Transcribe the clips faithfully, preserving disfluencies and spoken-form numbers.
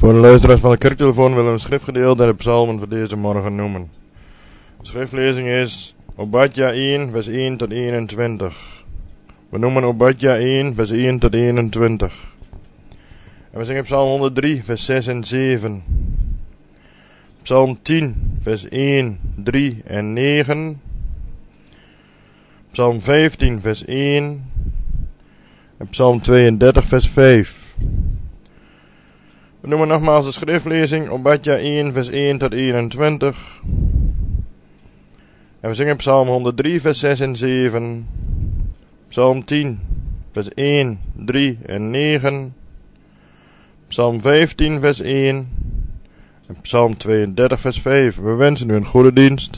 Voor de luisteraars van de kerktelefoon willen we een schriftgedeelte en de psalmen voor deze morgen noemen. De schriftlezing is Obadja één, vers één tot eenentwintig. We noemen Obadja één, vers één tot eenentwintig. En we zingen Psalm honderddrie, vers zes en zeven. Psalm tien, vers één, drie en negen. Psalm vijftien, vers één. En Psalm tweeëndertig, vers vijf. We noemen nogmaals de schriftlezing Obadja één, vers één tot eenentwintig. En we zingen Psalm honderddrie, vers zes en zeven. Psalm tien, vers één, drie en negen. Psalm vijftien, vers één. En Psalm tweeëndertig, vers vijf. We wensen u een goede dienst.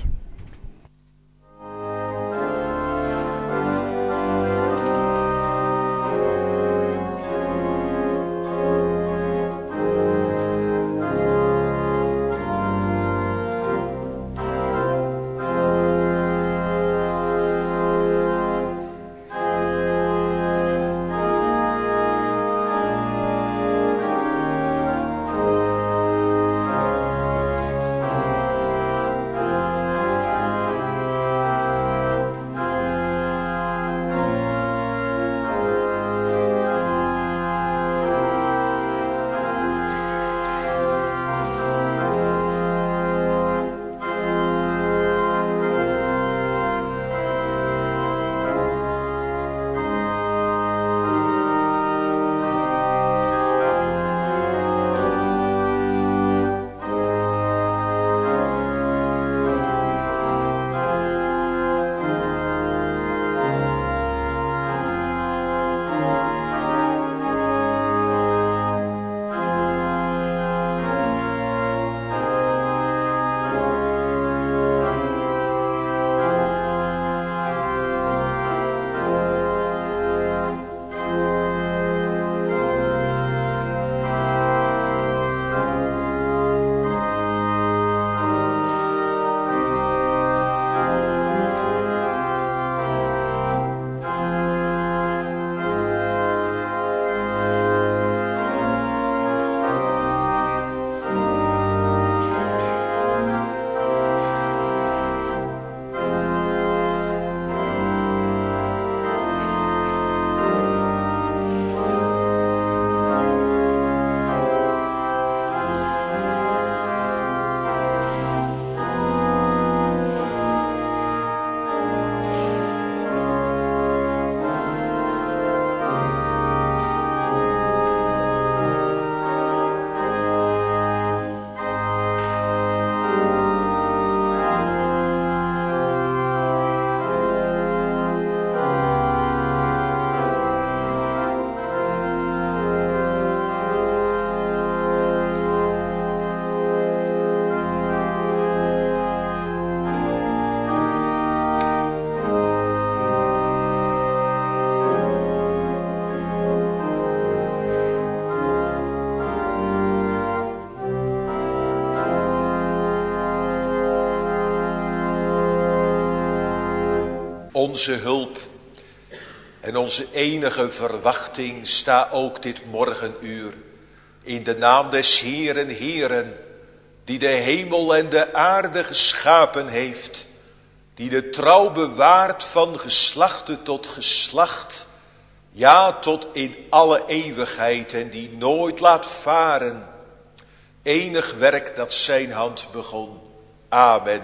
Onze hulp en onze enige verwachting sta ook dit morgenuur in de naam des Heeren Heeren, die de hemel en de aarde geschapen heeft, die de trouw bewaart van geslachte tot geslacht, ja tot in alle eeuwigheid, en die nooit laat varen enig werk dat zijn hand begon. Amen.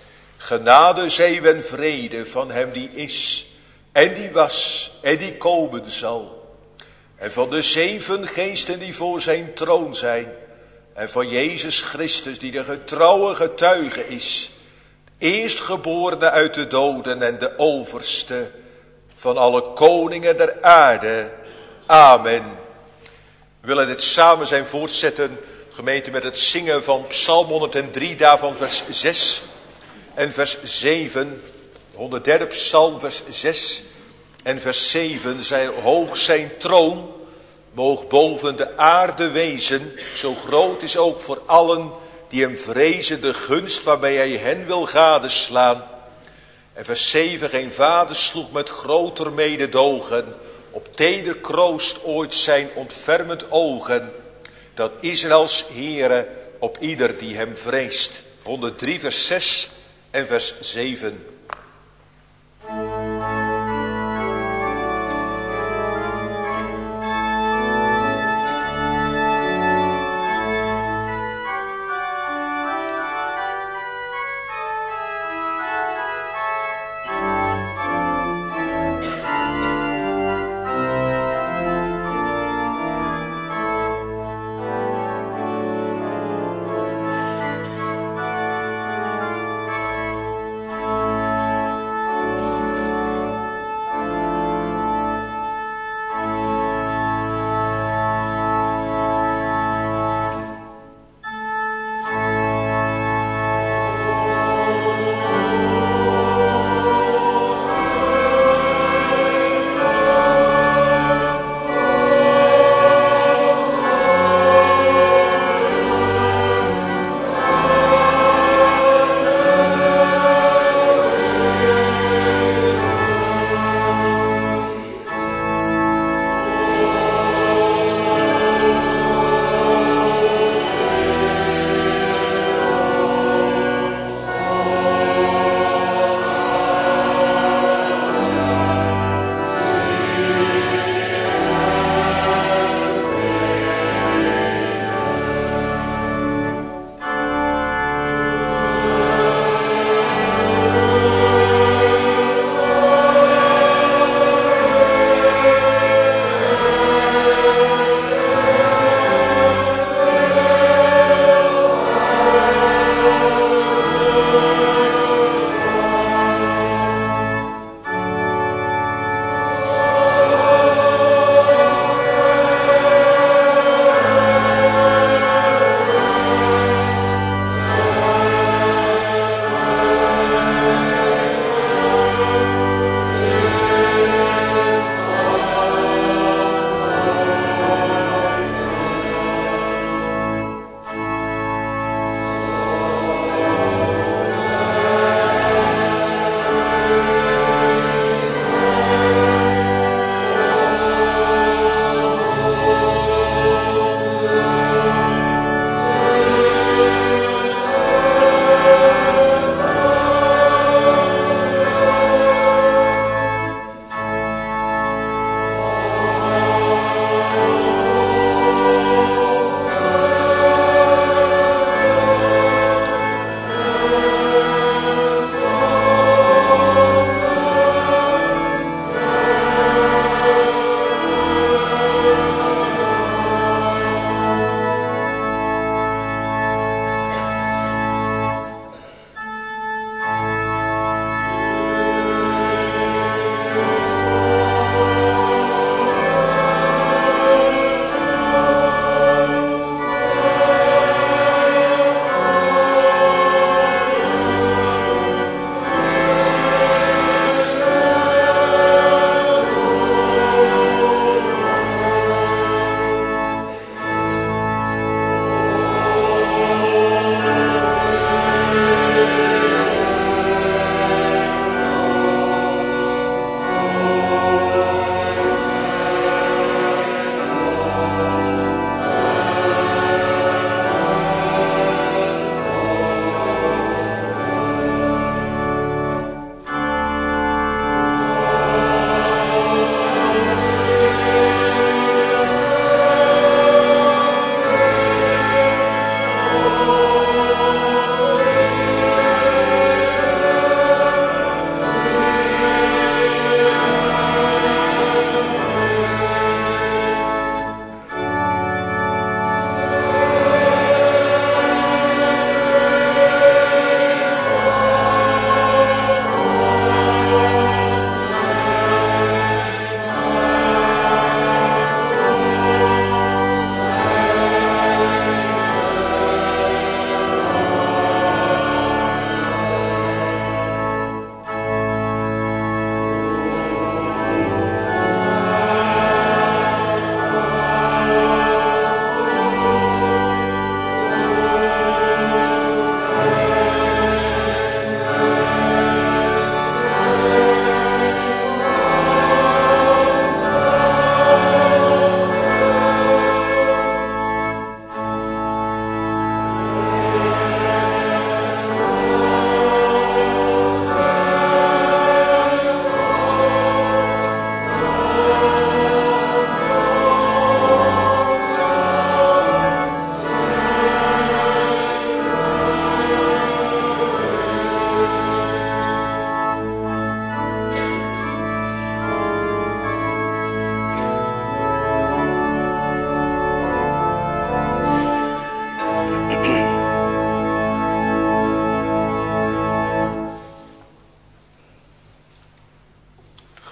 Genade, zij en vrede van hem die is, en die was, en die komen zal. En van de zeven geesten die voor zijn troon zijn. En van Jezus Christus die de getrouwe getuige is. Eerstgeborene uit de doden en de overste van alle koningen der aarde. Amen. We willen dit samen zijn voortzetten, gemeente, met het zingen van Psalm honderddrie, daarvan vers zes. En vers zeven, honderdderde psalm, vers zes en vers zeven. Zij hoog zijn troon, moog boven de aarde wezen. Zo groot is ook voor allen die hem vrezen de gunst waarbij hij hen wil gadeslaan. En vers zeven, geen vader sloeg met groter mededogen op teder kroost ooit zijn ontfermend ogen. dat Israëls Heere op ieder die hem vreest. honderddrie vers zes en vers zeven.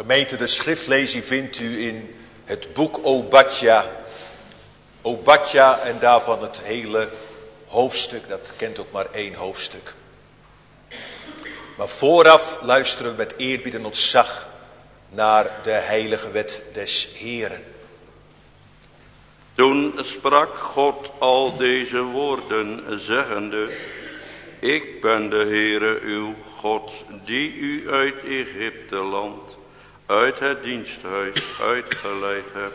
Gemeente, de schriftlezing vindt u in het boek Obadja. Obadja en daarvan het hele hoofdstuk, dat kent ook maar één hoofdstuk. Maar vooraf luisteren we met eerbied en ontzag naar de heilige wet des Heeren. Toen sprak God al deze woorden, zeggende: Ik ben de Heere uw God, die u uit Egypte land, uit het diensthuis uitgeleid heb.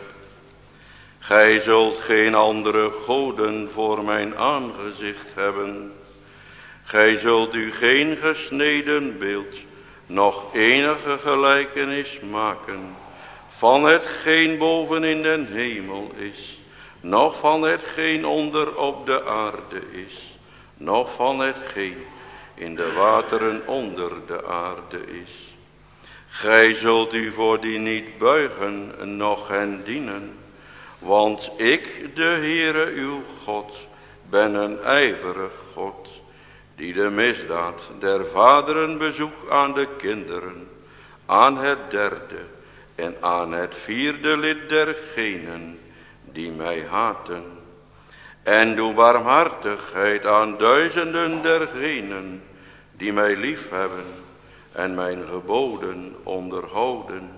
Gij zult geen andere goden voor mijn aangezicht hebben. Gij zult u geen gesneden beeld, noch enige gelijkenis maken, van hetgeen boven in den hemel is, noch van hetgeen onder op de aarde is, noch van hetgeen in de wateren onder de aarde is. Gij zult u voor die niet buigen, noch hen dienen, want ik, de Heere uw God, ben een ijverig God, die de misdaad der vaderen bezoekt aan de kinderen, aan het derde en aan het vierde lid dergenen die mij haten. En doe barmhartigheid aan duizenden dergenen die mij liefhebben en mijn geboden onderhouden.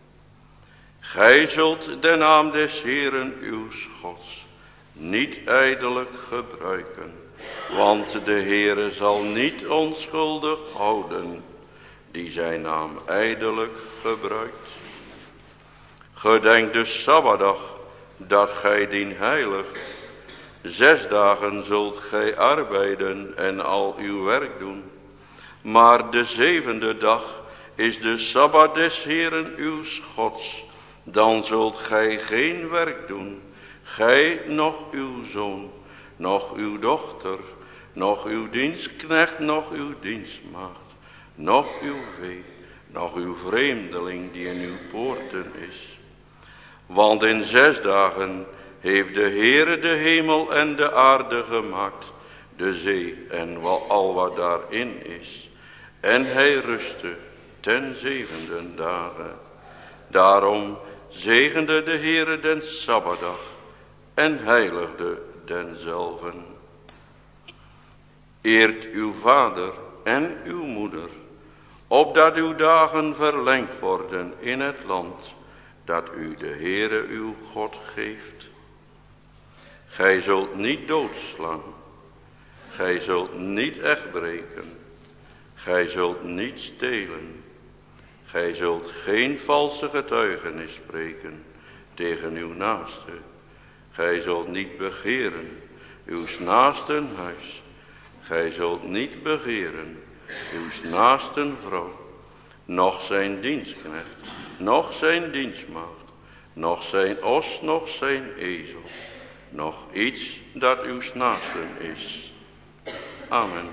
Gij zult de naam des Heeren uw Gods niet ijdelijk gebruiken, want de Heere zal niet onschuldig houden die zijn naam ijdelijk gebruikt. Gedenk de Sabbatdag, dat gij dien heilig. Zes dagen zult gij arbeiden en al uw werk doen. Maar de zevende dag is de Sabbat des Heeren uw Gods. Dan zult gij geen werk doen, gij, noch uw zoon, noch uw dochter, noch uw dienstknecht, noch uw dienstmaagd, noch uw vee, noch uw vreemdeling die in uw poorten is. Want in zes dagen heeft de Heere de hemel en de aarde gemaakt, de zee en al wat daarin is. En hij rustte ten zevende dagen. Daarom zegende de Heere den Sabbatdag en heiligde denzelven. Eert uw vader en uw moeder, opdat uw dagen verlengd worden in het land dat u de Heere uw God geeft. Gij zult niet doodslaan, gij zult niet echtbreken, gij zult niet stelen, gij zult geen valse getuigenis spreken tegen uw naaste. Gij zult niet begeren uws naasten huis, gij zult niet begeren uws naasten vrouw, noch zijn dienstknecht, noch zijn dienstmaagd, noch zijn os, noch zijn ezel, noch iets dat uws naasten is. Amen.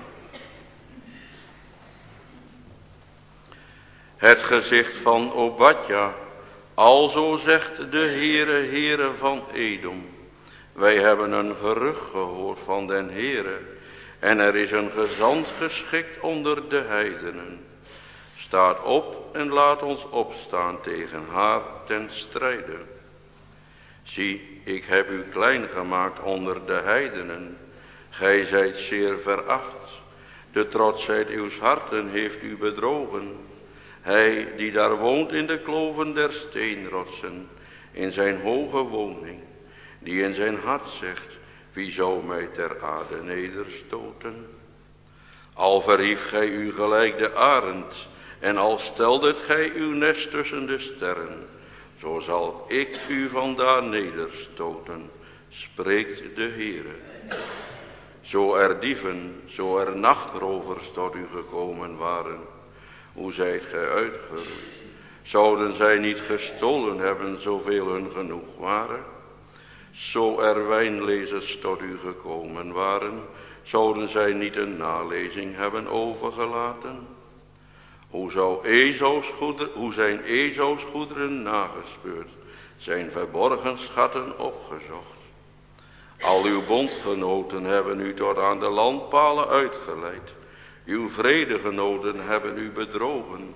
Het gezicht van Obadja. Alzo zegt de Heere, Heere van Edom: wij hebben een gerucht gehoord van den Heere, en er is een gezant geschikt onder de heidenen. Staat op en laat ons opstaan tegen haar ten strijde. Zie, ik heb u klein gemaakt onder de heidenen. Gij zijt zeer veracht. De trotsheid uws harten heeft u bedrogen. Hij die daar woont in de kloven der steenrotsen, in zijn hoge woning, die in zijn hart zegt: wie zou mij ter aarde nederstoten? Al verhief gij u gelijk de arend, en al steldet gij uw nest tussen de sterren, zo zal ik u vandaar nederstoten, spreekt de Heere. Zo er dieven, zo er nachtrovers tot u gekomen waren, hoe zijt gij uitgerukt? Zouden zij niet gestolen hebben, zoveel hun genoeg waren? Zo er wijnlezers tot u gekomen waren, zouden zij niet een nalezing hebben overgelaten? Hoe, zou Ezo's goederen, hoe zijn Ezo's goederen nagespeurd, zijn verborgen schatten opgezocht? Al uw bondgenoten hebben u tot aan de landpalen uitgeleid. Uw vredegenoten hebben u bedrogen.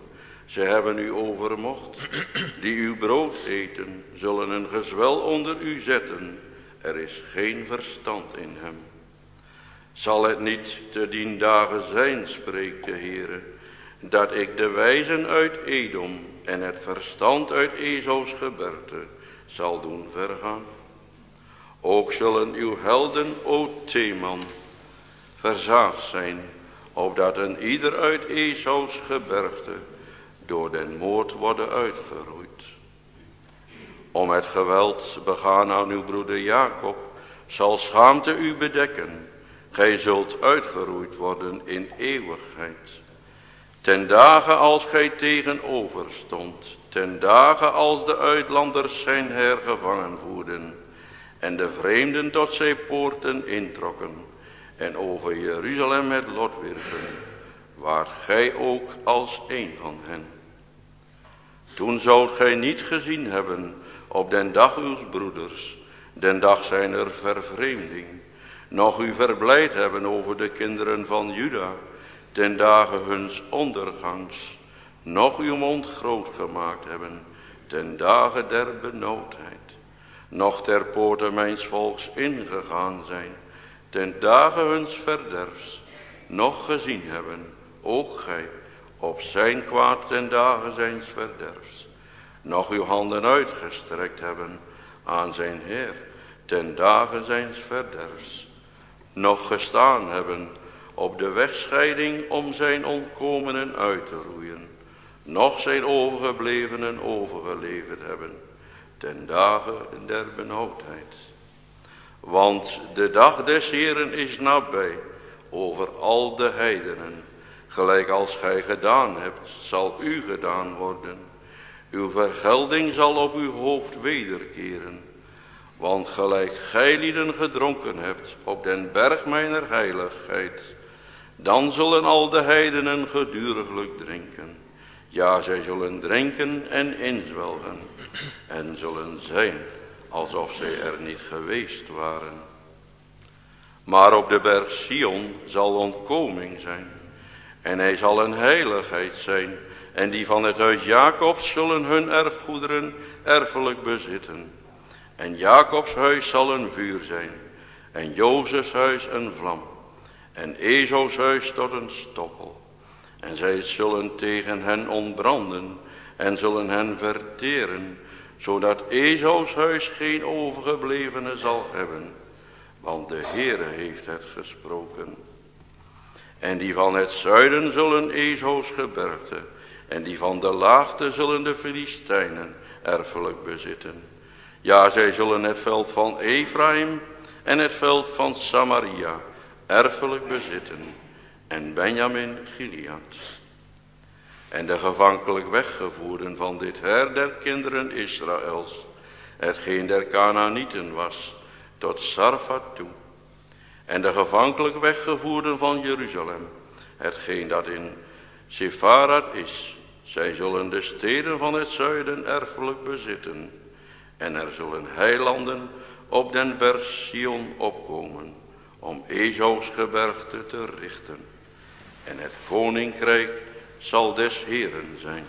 Ze hebben u overmocht, die uw brood eten, zullen een gezwel onder u zetten. Er is geen verstand in hem. Zal het niet te dien dagen zijn, spreekt de Heere, dat ik de wijzen uit Edom en het verstand uit Ezo's gebergte zal doen vergaan? Ook zullen uw helden, o Teman, verzaagd zijn, opdat een ieder uit Ezo's gebergte door den moord worden uitgeroeid. Om het geweld begaan aan uw broeder Jacob zal schaamte u bedekken. Gij zult uitgeroeid worden in eeuwigheid. Ten dagen als gij tegenover stond, ten dagen als de uitlanders zijn hergevangen voerden en de vreemden tot zijn poorten introkken en over Jeruzalem het lot wierpen, waart gij ook als een van hen. Toen zoudt gij niet gezien hebben op den dag uws broeders, den dag zijner vervreemding, nog u verblijd hebben over de kinderen van Juda, ten dagen huns ondergangs, nog uw mond groot gemaakt hebben, ten dagen der benauwdheid, nog ter poorten mijns volks ingegaan zijn, ten dagen huns verderfs, nog gezien hebben, ook gij, op zijn kwaad ten dagen zijns verderfs, nog uw handen uitgestrekt hebben aan zijn Heer, ten dagen zijns verderfs, nog gestaan hebben op de wegscheiding om zijn ontkomenen uit te roeien, nog zijn overgeblevenen overgeleverd hebben, ten dagen der benauwdheid. Want de dag des Heeren is nabij over al de heidenen, gelijk als gij gedaan hebt, zal u gedaan worden. Uw vergelding zal op uw hoofd wederkeren. Want gelijk gij lieden gedronken hebt op den berg mijner heiligheid, dan zullen al de heidenen geduriglijk drinken. Ja, zij zullen drinken en inzwelgen en zullen zijn alsof zij er niet geweest waren. Maar op de berg Sion zal ontkoming zijn en hij zal een heiligheid zijn, en die van het huis Jacobs zullen hun erfgoederen erfelijk bezitten. En Jacobs huis zal een vuur zijn, en Jozefs huis een vlam, en Ezo's huis tot een stokkel. En zij zullen tegen hen ontbranden, en zullen hen verteren, zodat Ezo's huis geen overgeblevene zal hebben, want de Heere heeft het gesproken. En die van het zuiden zullen Ezo's gebergte, en die van de laagte zullen de Filistijnen erfelijk bezitten. Ja, zij zullen het veld van Ephraim en het veld van Samaria erfelijk bezitten, en Benjamin Gilead. En de gevankelijk weggevoerden van dit her der kinderen Israëls, hetgeen der Kanaanieten was, tot Sarfat toe. En de gevankelijk weggevoerden van Jeruzalem, hetgeen dat in Sepharad is, zij zullen de steden van het zuiden erfelijk bezitten. En er zullen heilanden op den berg Sion opkomen, om Ezo's gebergte te richten. En het koninkrijk zal des Heeren zijn.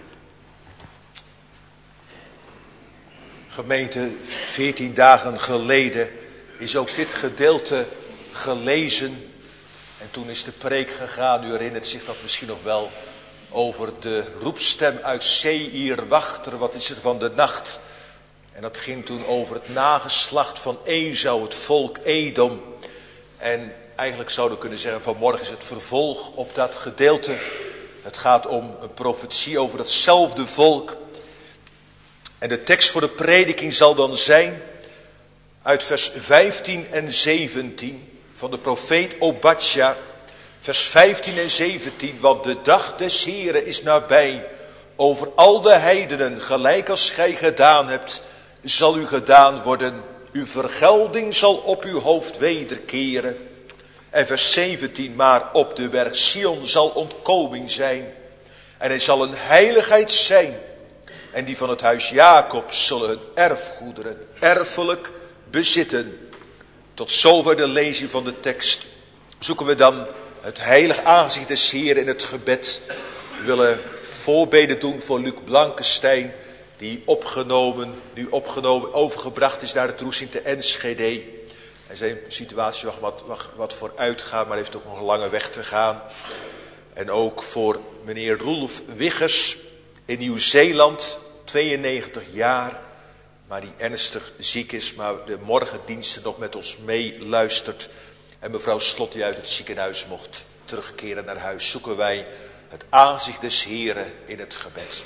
Gemeente, veertien dagen geleden is ook dit gedeelte gelezen. En toen is de preek gegaan, u herinnert zich dat misschien nog wel, over de roepstem uit Seir, wachter, wat is er van de nacht? En dat ging toen over het nageslacht van Esau, het volk Edom. En eigenlijk zouden we kunnen zeggen, vanmorgen is het vervolg op dat gedeelte. Het gaat om een profetie over datzelfde volk. En de tekst voor de prediking zal dan zijn uit vers vijftien en zeventien van de profeet Obadja. Vers vijftien en zeventien, want de dag des Heeren is nabij. Over al de heidenen, gelijk als gij gedaan hebt, zal u gedaan worden. Uw vergelding zal op uw hoofd wederkeren. En vers zeventien, maar op de berg Sion zal ontkoming zijn. En hij zal een heiligheid zijn. En die van het huis Jacob zullen hun erfgoederen erfelijk bezitten. Tot zover de lezing van de tekst. Zoeken we dan het heilig aangezicht des Heeren in het gebed. We willen voorbeden doen voor Luc Blankenstein, die opgenomen, nu opgenomen, overgebracht is naar het Roesing te Enschede. En zijn situatie mag wat, wat, wat vooruit gaan, maar heeft ook nog een lange weg te gaan. En ook voor meneer Roelf Wiggers in Nieuw-Zeeland, tweeënnegentig jaar, maar die ernstig ziek is, maar de morgendiensten nog met ons meeluistert. En mevrouw Slot die uit het ziekenhuis mocht terugkeren naar huis, zoeken wij het aangezicht des Heren in het gebed.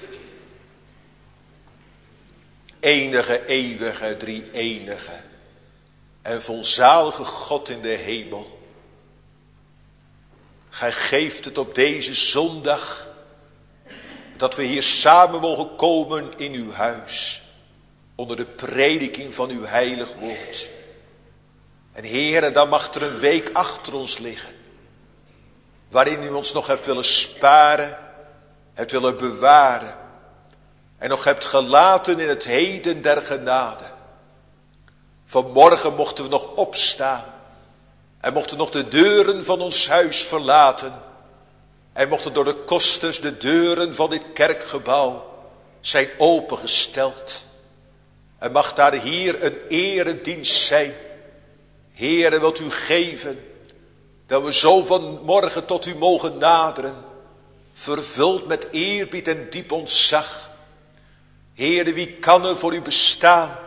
Enige, eeuwige, drie-enige en volzalige God in de hemel. Gij geeft het op deze zondag dat we hier samen mogen komen in uw huis, onder de prediking van uw heilig woord. En Heere, dan mag er een week achter ons liggen, waarin u ons nog hebt willen sparen, hebt willen bewaren, en nog hebt gelaten in het heden der genade. Vanmorgen mochten we nog opstaan, en mochten nog de deuren van ons huis verlaten, en mochten door de kosters de deuren van dit kerkgebouw zijn opengesteld. En mag daar hier een eredienst zijn. Heere, wilt u geven dat we zo vanmorgen tot u mogen naderen, vervuld met eerbied en diep ontzag. Heere, wie kan er voor u bestaan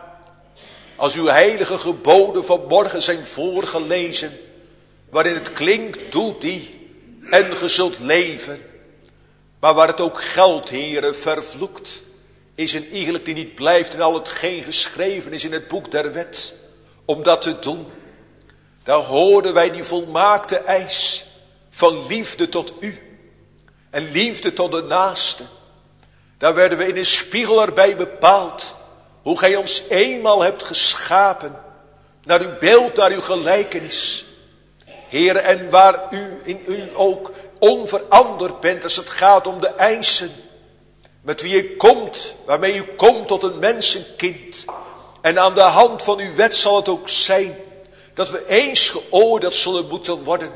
als uw heilige geboden vanmorgen zijn voorgelezen, waarin het klinkt, doe die en ge zult leven. Maar waar het ook geldt, Heere, vervloekt is een iegelijk die niet blijft in al hetgeen geschreven is in het boek der wet, om dat te doen. Daar hoorden wij die volmaakte eis van liefde tot u en liefde tot de naaste. Daar werden we in een spiegel erbij bepaald, hoe gij ons eenmaal hebt geschapen, naar uw beeld, naar uw gelijkenis. Heere, en waar u in u ook onveranderd bent als het gaat om de eisen, met wie u komt, waarmee u komt tot een mensenkind. En aan de hand van uw wet zal het ook zijn dat we eens geoordeeld zullen moeten worden.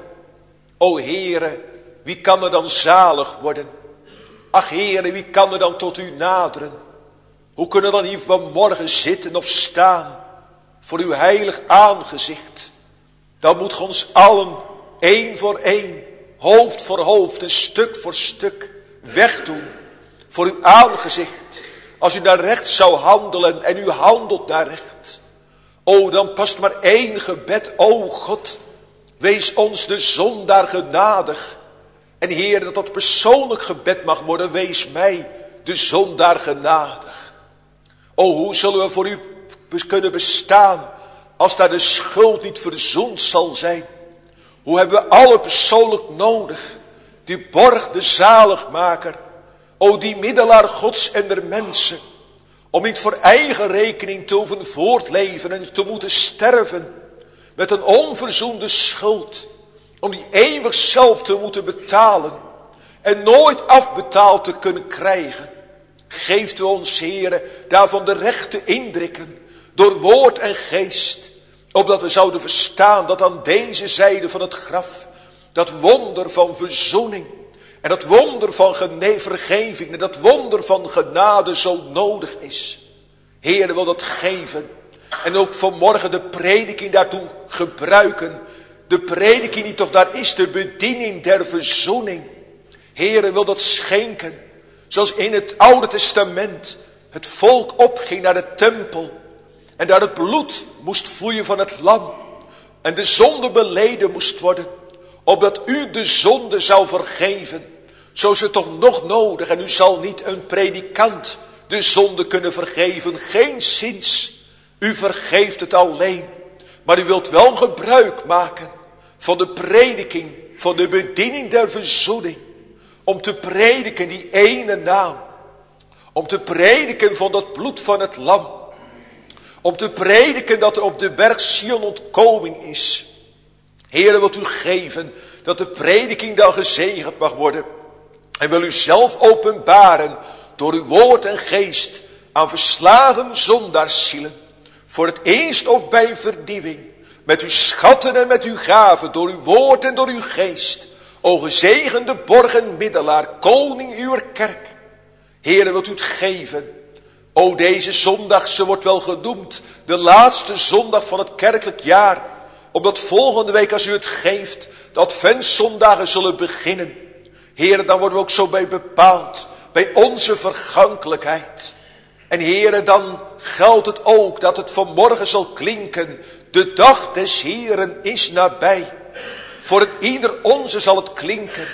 O Heere, wie kan er dan zalig worden? Ach Heere, wie kan er dan tot u naderen? Hoe kunnen we dan hier vanmorgen zitten of staan voor uw heilig aangezicht? Dan moet ge ons allen, één voor één, hoofd voor hoofd en stuk voor stuk wegdoen voor uw aangezicht. Als u naar rechts zou handelen en u handelt naar rechts. O, dan past maar één gebed. O God, wees ons de zondaar genadig. En Heer, dat dat persoonlijk gebed mag worden. Wees mij de zondaar genadig. O, hoe zullen we voor u kunnen bestaan als daar de schuld niet verzoend zal zijn? Hoe hebben we alle persoonlijk nodig? Die borg, de zaligmaker. O, die middelaar Gods en der mensen. Om niet voor eigen rekening te hoeven voortleven en te moeten sterven met een onverzoende schuld. Om die eeuwig zelf te moeten betalen en nooit afbetaald te kunnen krijgen. Geeft u ons, Heere, daarvan de rechte indrukken door woord en geest. Opdat we zouden verstaan dat aan deze zijde van het graf dat wonder van verzoening en dat wonder van gene- vergeving en dat wonder van genade zo nodig is. Heere, wil dat geven. En ook vanmorgen de prediking daartoe gebruiken. De prediking die toch daar is, de bediening der verzoening. Heere, wil dat schenken. Zoals in het Oude Testament het volk opging naar de tempel. En daar het bloed moest vloeien van het lam. En de zonde beleden moest worden. Opdat u de zonde zou vergeven. Zo is het toch nog nodig. En u zal niet een predikant de zonde kunnen vergeven. Geenszins. U vergeeft het alleen. Maar u wilt wel gebruik maken van de prediking. Van de bediening der verzoening. Om te prediken die ene naam. Om te prediken van dat bloed van het lam. Om te prediken dat er op de berg Sion ontkoming is. Heere, wilt u geven dat de prediking dan gezegend mag worden. En wil u zelf openbaren door uw woord en geest aan verslagen zondaarszielen. Voor het eerst of bij vernieuwing. Met uw schatten en met uw gaven. Door uw woord en door uw geest. O gezegende borg en middelaar. Koning uw kerk. Heere, wilt u het geven? O, deze zondag, ze wordt wel genoemd de laatste zondag van het kerkelijk jaar. Omdat volgende week, als u het geeft, de adventszondagen zullen beginnen. Heere, dan worden we ook zo bij bepaald. Bij onze vergankelijkheid. En Heere, dan geldt het ook dat het vanmorgen zal klinken. De dag des Heeren is nabij. Voor het ieder onze zal het klinken.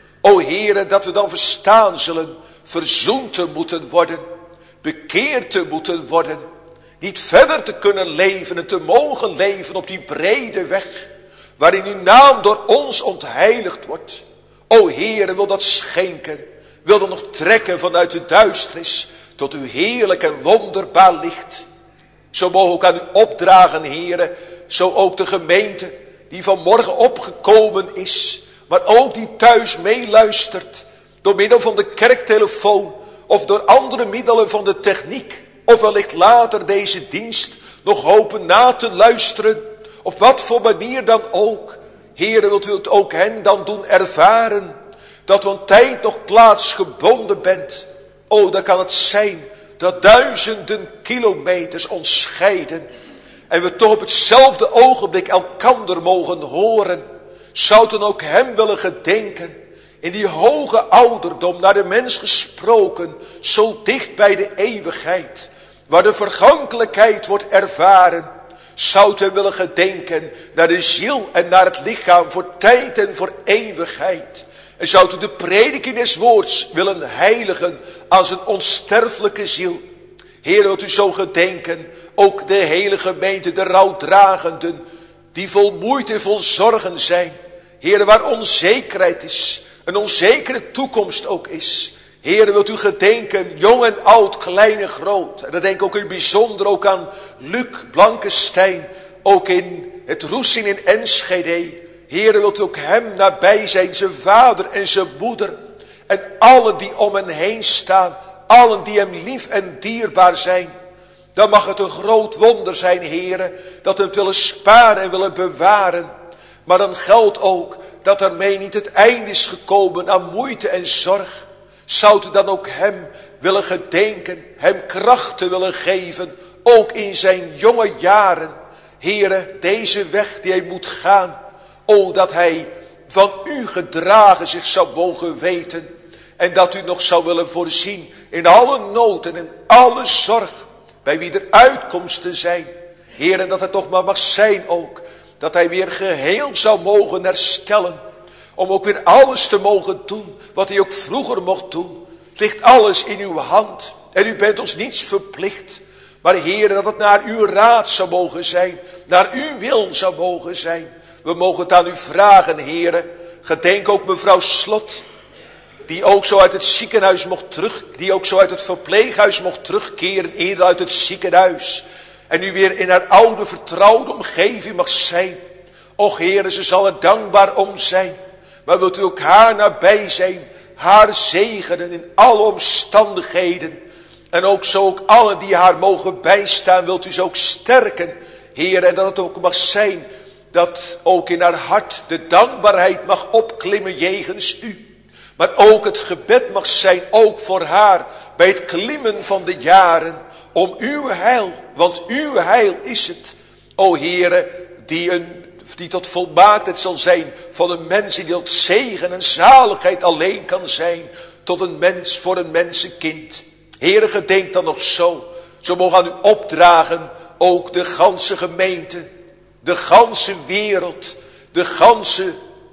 O Heere, dat we dan verstaan zullen. Verzoend te moeten worden. Bekeerd te moeten worden. Niet verder te kunnen leven en te mogen leven op die brede weg. Waarin uw naam door ons ontheiligd wordt. O Heere, wil dat schenken. Wil dat nog trekken vanuit de duisternis. Tot uw heerlijk en wonderbaar licht. Zo mogen we ook aan u opdragen, Heere. Zo ook de gemeente die vanmorgen opgekomen is. Maar ook die thuis meeluistert. Door middel van de kerktelefoon. Of door andere middelen van de techniek. Of wellicht later deze dienst nog hopen na te luisteren. Op wat voor manier dan ook. Heere, wilt u het ook hen dan doen ervaren. Dat van tijd nog plaatsgebonden bent. O, dan kan het zijn dat duizenden kilometers ons scheiden. En we toch op hetzelfde ogenblik elkander mogen horen. Zou dan ook hem willen gedenken. In die hoge ouderdom naar de mens gesproken. Zo dicht bij de eeuwigheid. Waar de vergankelijkheid wordt ervaren. Zou hem willen gedenken naar de ziel en naar het lichaam. Voor tijd en voor eeuwigheid. En zou u de prediking des woords willen heiligen aan zijn onsterfelijke ziel. Heer, wilt u zo gedenken, ook de hele gemeente, de rouwdragenden, die vol moeite en vol zorgen zijn. Heer, waar onzekerheid is, een onzekere toekomst ook is. Heer, wilt u gedenken, jong en oud, klein en groot. En dan denk ik ook in het bijzonder ook aan Luc Blankestein, ook in het Roesing in Enschede. Heere, wilt u ook hem nabij zijn, zijn vader en zijn moeder. En allen die om hen heen staan. Allen die hem lief en dierbaar zijn. Dan mag het een groot wonder zijn, Heere. Dat we het willen sparen en willen bewaren. Maar dan geldt ook dat ermee niet het einde is gekomen aan moeite en zorg. Zou u dan ook hem willen gedenken. Hem krachten willen geven. Ook in zijn jonge jaren. Heere, deze weg die hij moet gaan. O, dat hij van u gedragen zich zou mogen weten. En dat u nog zou willen voorzien in alle nood en in alle zorg. Bij wie er uitkomsten zijn. Heer, en dat het toch maar mag zijn ook. Dat hij weer geheel zou mogen herstellen. Om ook weer alles te mogen doen wat hij ook vroeger mocht doen. Het ligt alles in uw hand. En u bent ons niets verplicht. Maar Heer, dat het naar uw raad zou mogen zijn. Naar uw wil zou mogen zijn. We mogen het aan u vragen, heren. Gedenk ook mevrouw Slot. Die ook zo uit het ziekenhuis mocht terug. Die ook zo uit het verpleeghuis mocht terugkeren. Eerder uit het ziekenhuis. En nu weer in haar oude vertrouwde omgeving mag zijn. Och heren, ze zal er dankbaar om zijn. Maar wilt u ook haar nabij zijn. Haar zegenen in alle omstandigheden. En ook zo ook allen die haar mogen bijstaan. Wilt u ze ook sterken. Heren, en dat het ook mag zijn. Dat ook in haar hart de dankbaarheid mag opklimmen jegens u. Maar ook het gebed mag zijn, ook voor haar, bij het klimmen van de jaren, om uw heil, want uw heil is het. O Heere, die, een, die tot volmaaktheid zal zijn van een mens die tot zegen en zaligheid alleen kan zijn, tot een mens voor een mensenkind. Heere, gedenk dan nog zo, zo mogen aan u opdragen, ook de ganse gemeente, de ganse wereld, de ganse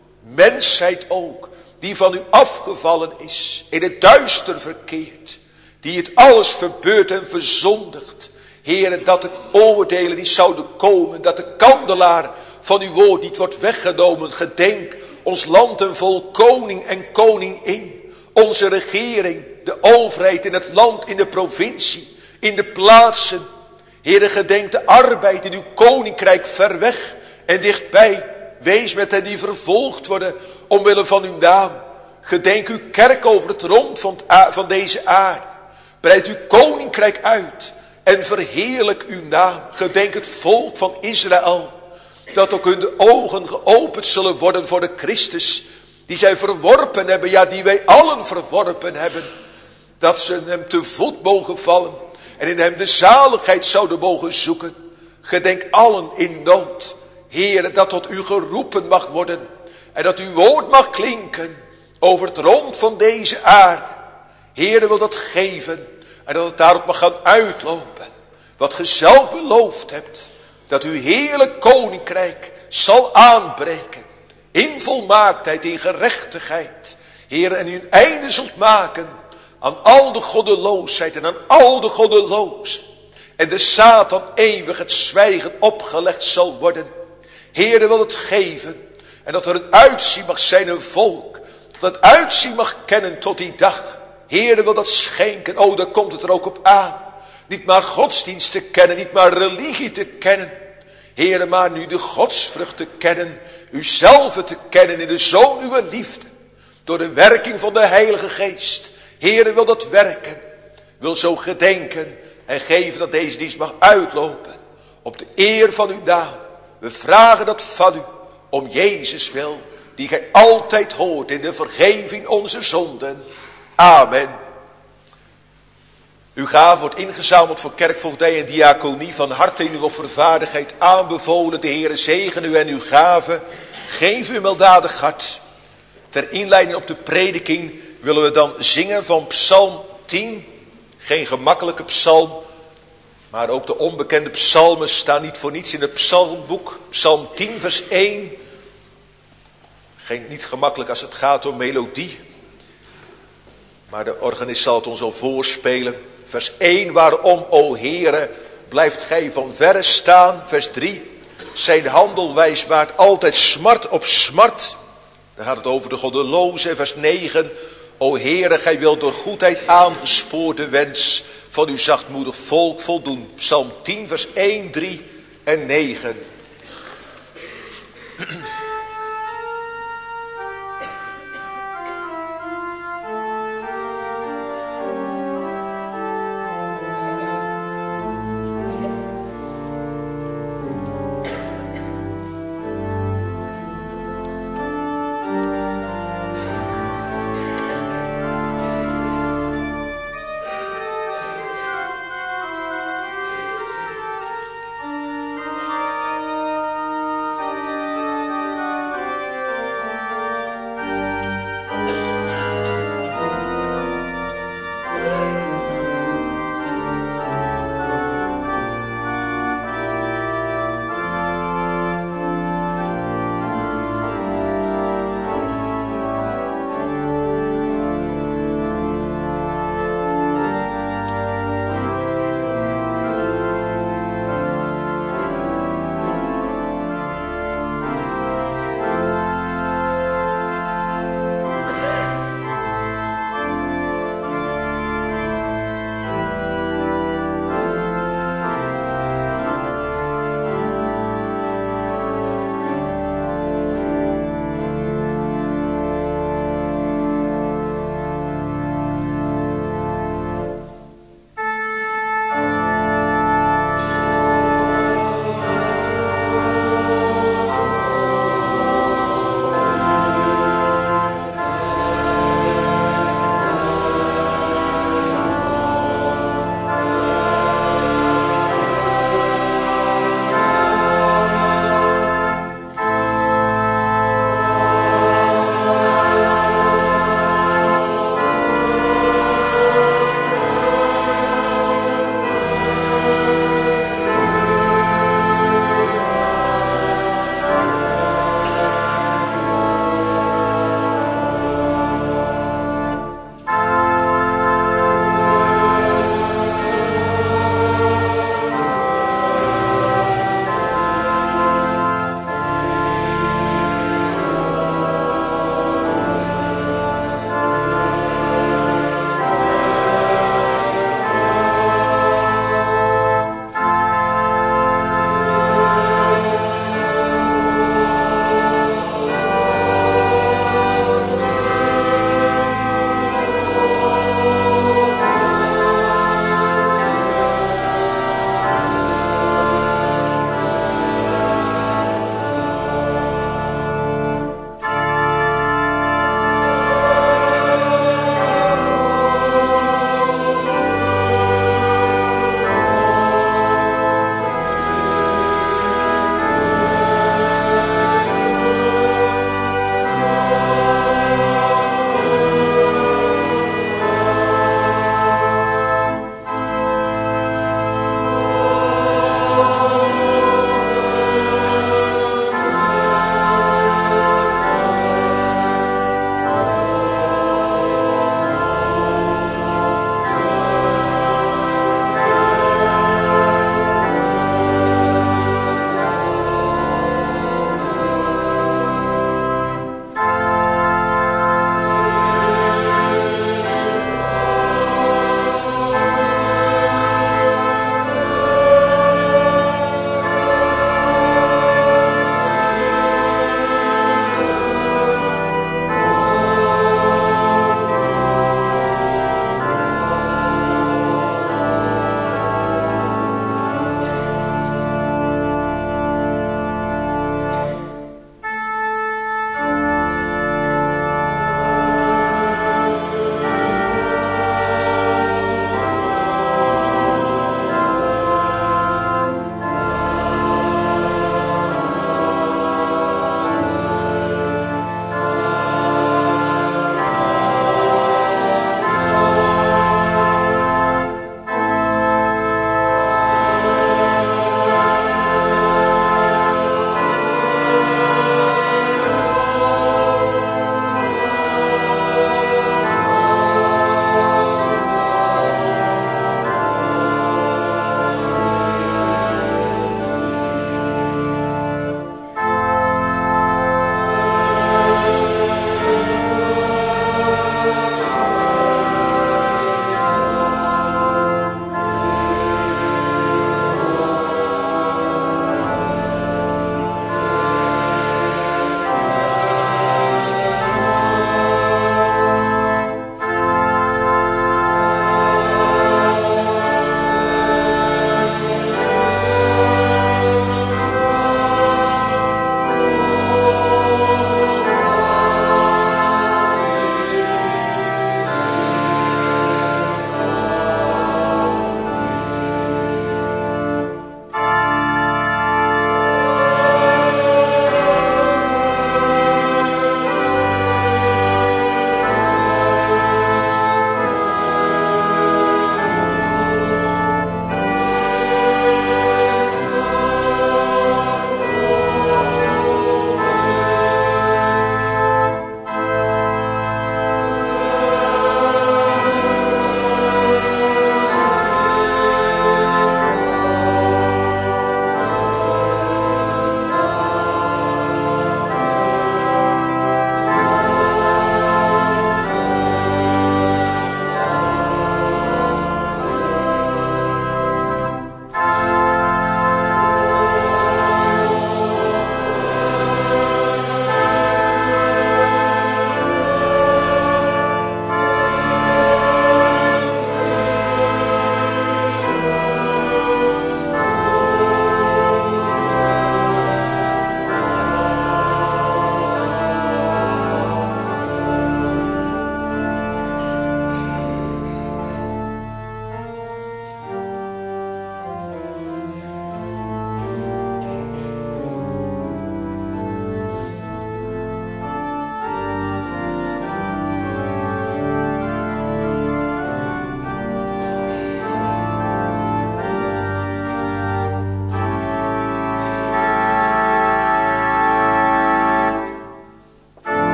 mensheid ook, die van u afgevallen is, in het duister verkeert, die het alles verbeurt en verzondigt. Heere, dat de oordelen die zouden komen, dat de kandelaar van uw woord niet wordt weggenomen. Gedenk ons land en volk, koning en koningin, onze regering, de overheid in het land, in de provincie, in de plaatsen. Heere, gedenk de arbeid in uw koninkrijk ver weg en dichtbij. Wees met hen die vervolgd worden omwille van uw naam. Gedenk uw kerk over het rond van, het van deze aarde. Breid uw koninkrijk uit en verheerlijk uw naam. Gedenk het volk van Israël. Dat ook hun de ogen geopend zullen worden voor de Christus. Die zij verworpen hebben, ja die wij allen verworpen hebben. Dat ze hem te voet mogen vallen en in hem de zaligheid zouden mogen zoeken. Gedenk allen in nood, Heere, dat tot u geroepen mag worden. En dat uw woord mag klinken over het rond van deze aarde. Heere, wil dat geven en dat het daarop mag gaan uitlopen. Wat ge zelf beloofd hebt, dat uw heerlijk koninkrijk zal aanbreken. In volmaaktheid, in gerechtigheid. Heere, en u een einde zult maken aan al de goddeloosheid en aan al de goddelozen. En de Satan eeuwig het zwijgen opgelegd zal worden. Heere, wil het geven. En dat er een uitzien mag zijn, een volk. Dat het uitzien mag kennen tot die dag. Heere, wil dat schenken. Oh, daar komt het er ook op aan. Niet maar godsdienst te kennen, niet maar religie te kennen. Heere, maar nu de godsvrucht te kennen. Uzelf te kennen in de Zoon uw liefde. Door de werking van de Heilige Geest. Heere, wil dat werken. Wil zo gedenken en geven dat deze dienst mag uitlopen. Op de eer van uw naam. We vragen dat van u. Om Jezus wil. Die gij altijd hoort in de vergeving onze zonden. Amen. Uw gave wordt ingezameld voor kerkvoogdij en diaconie. Van harte in uw vervaardigheid aanbevolen. De Heere zegen u en uw gave. Geef u een weldadig hart. Ter inleiding op de prediking willen we dan zingen van Psalm tien. Geen gemakkelijke psalm. Maar ook de onbekende psalmen staan niet voor niets in het psalmboek. Psalm tien vers één. Geen, niet gemakkelijk als het gaat om melodie. Maar de organist zal het ons al voorspelen. Vers één. Waarom, o Heere, blijft gij van verre staan. Vers drie. Zijn handel wijsbaart altijd smart op smart. Dan gaat het over de goddeloze. Vers negen. O Heere, gij wilt door goedheid aangespoord de wens van uw zachtmoedig volk voldoen. Psalm tien vers één, drie en negen.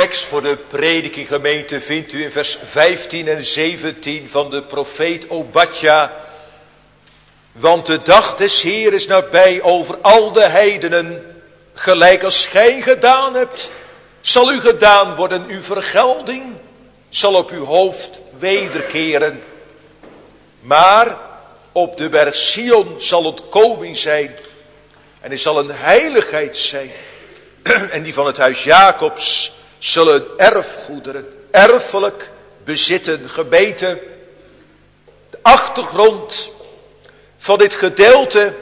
tekst voor de prediking gemeente vindt u in vers vijftien en zeventien van de profeet Obadja. Want de dag des Heer is nabij over al de heidenen. Gelijk als gij gedaan hebt, zal u gedaan worden. Uw vergelding zal op uw hoofd wederkeren. Maar op de berg Sion zal ontkoming zijn. En er zal een heiligheid zijn. En die van het huis Jacobs zullen erfgoederen, erfelijk bezitten. Gemeente, de achtergrond van dit gedeelte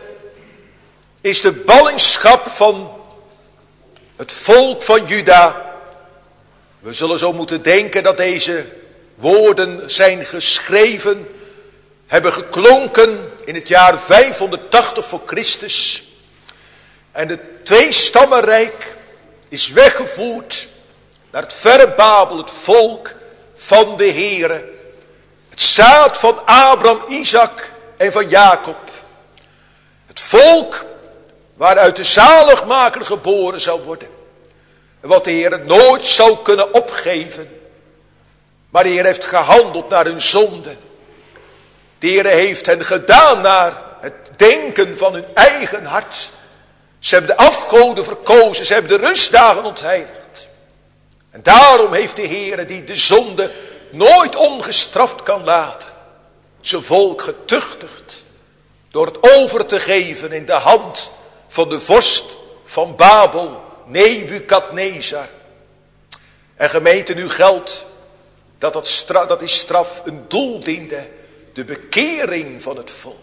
is de ballingschap van het volk van Juda. We zullen zo moeten denken dat deze woorden zijn geschreven, hebben geklonken in het jaar vijfhonderdtachtig voor Christus. En het tweestammenrijk is weggevoerd naar het verre Babel, het volk van de Heere. Het zaad van Abraham, Isaac en van Jacob. Het volk waaruit de zaligmaker geboren zou worden. En wat de Heer nooit zou kunnen opgeven. Maar de Heer heeft gehandeld naar hun zonde. De Heer heeft hen gedaan naar het denken van hun eigen hart. Ze hebben de afgoden verkozen. Ze hebben de rustdagen ontheiligd. En daarom heeft de Heer die de zonde nooit ongestraft kan laten, zijn volk getuchtigd. Door het over te geven in de hand van de vorst van Babel, Nebukadnezar. En gemeente, nu geldt dat, dat, straf, dat die straf een doel diende. De bekering van het volk.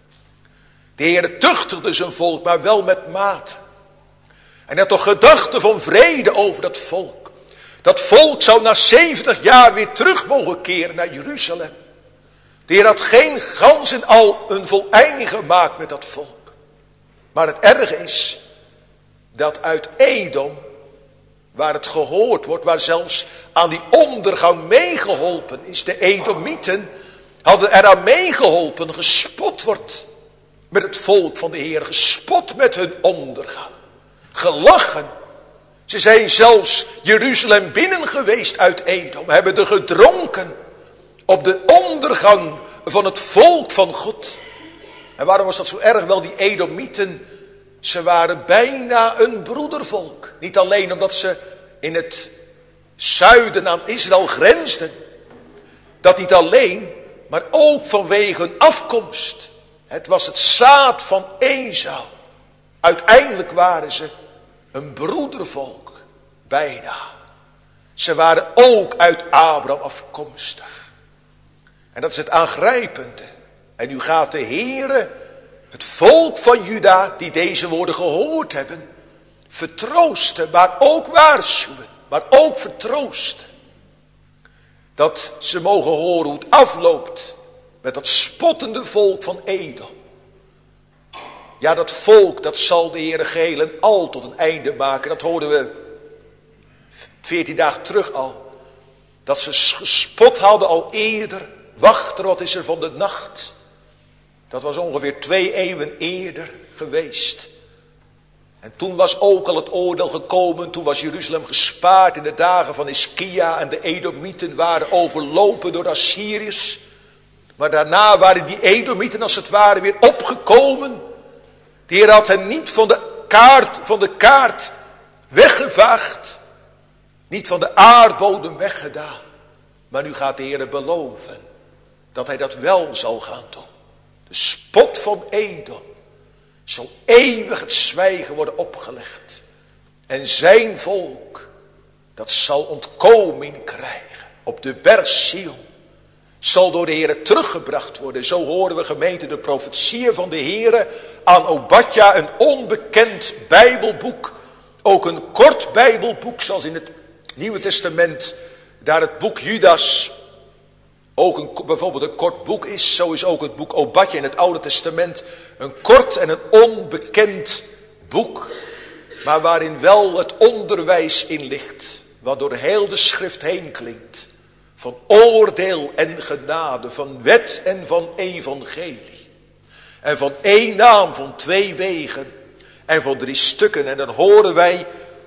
De Heer tuchtigde zijn volk, maar wel met mate. En hij had toch gedachten van vrede over dat volk. Dat volk zou na zeventig jaar weer terug mogen keren naar Jeruzalem. De Heer had geen gans en al een voleinding gemaakt met dat volk. Maar het erge is dat uit Edom, waar het gehoord wordt, waar zelfs aan die ondergang meegeholpen is, de Edomieten hadden eraan meegeholpen, gespot wordt met het volk van de Heer, gespot met hun ondergang, gelachen. Ze zijn zelfs Jeruzalem binnen geweest uit Edom, hebben er gedronken op de ondergang van het volk van God. En waarom was dat zo erg? Wel, die Edomieten, ze waren bijna een broedervolk. Niet alleen omdat ze in het zuiden aan Israël grensden. Dat niet alleen, maar ook vanwege hun afkomst. Het was het zaad van Esau. Uiteindelijk waren ze een broedervolk. Bijna. Ze waren ook uit Abraham afkomstig. En dat is het aangrijpende. En nu gaat de Heere het volk van Juda, die deze woorden gehoord hebben, vertroosten, maar ook waarschuwen, maar ook vertroosten. Dat ze mogen horen hoe het afloopt met dat spottende volk van Edom. Ja, dat volk, dat zal de Heere geheel en al tot een einde maken. Dat hoorden we veertien dagen terug al. Dat ze gespot hadden al eerder. Wachter, wat is er van de nacht? Dat was ongeveer twee eeuwen eerder geweest. En toen was ook al het oordeel gekomen. Toen was Jeruzalem gespaard in de dagen van Hiskia. En de Edomieten waren overlopen door de Assyriërs. Maar daarna waren die Edomieten als het ware weer opgekomen. De Heer had hen niet van de kaart, van de kaart weggevaagd. Niet van de aardbodem weggedaan. Maar nu gaat de Heer beloven dat hij dat wel zal gaan doen. De spot van Edom zal eeuwig het zwijgen worden opgelegd. En zijn volk, dat zal ontkoming krijgen. Op de berg Sion zal door de Heer teruggebracht worden. Zo horen we gemeente de profetieën van de Heer aan Obadja, een onbekend Bijbelboek. Ook een kort Bijbelboek, zoals in het Nieuwe Testament daar het boek Judas ook een, bijvoorbeeld een kort boek is. Zo is ook het boek Obadja in het Oude Testament een kort en een onbekend boek. Maar waarin wel het onderwijs in ligt. Wat door heel de schrift heen klinkt. Van oordeel en genade. Van wet en van evangelie. En van één naam, van twee wegen. En van drie stukken. En dan horen wij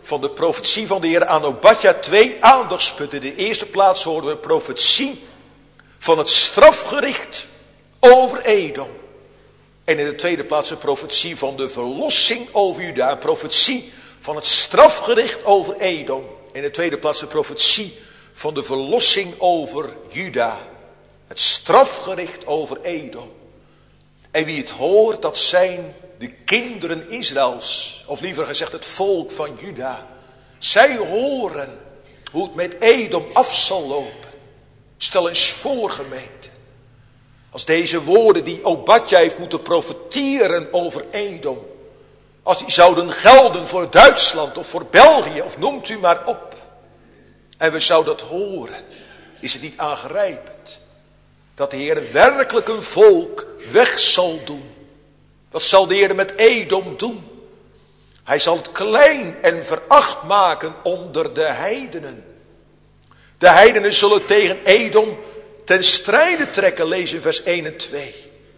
van de profetie van de Heer aan Obadja twee aandachtspunten. In de eerste plaats horen we een profetie van het strafgericht over Edom. En in de tweede plaats een profetie van de verlossing over Juda. Een profetie van het strafgericht over Edom. In de tweede plaats een profetie van de verlossing over Juda. Het strafgericht over Edom. En wie het hoort, dat zijn de kinderen Israëls. Of liever gezegd het volk van Juda. Zij horen hoe het met Edom af zal lopen. Stel eens voor, gemeente. Als deze woorden die Obadja heeft moeten profeteren over Edom. Als die zouden gelden voor Duitsland of voor België of noemt u maar op. En we zouden dat horen. Is het niet aangrijpend? Dat de Heer werkelijk een volk weg zal doen. Wat zal de Heer met Edom doen? Hij zal het klein en veracht maken onder de heidenen. De heidenen zullen tegen Edom ten strijde trekken, lezen in vers één en twee.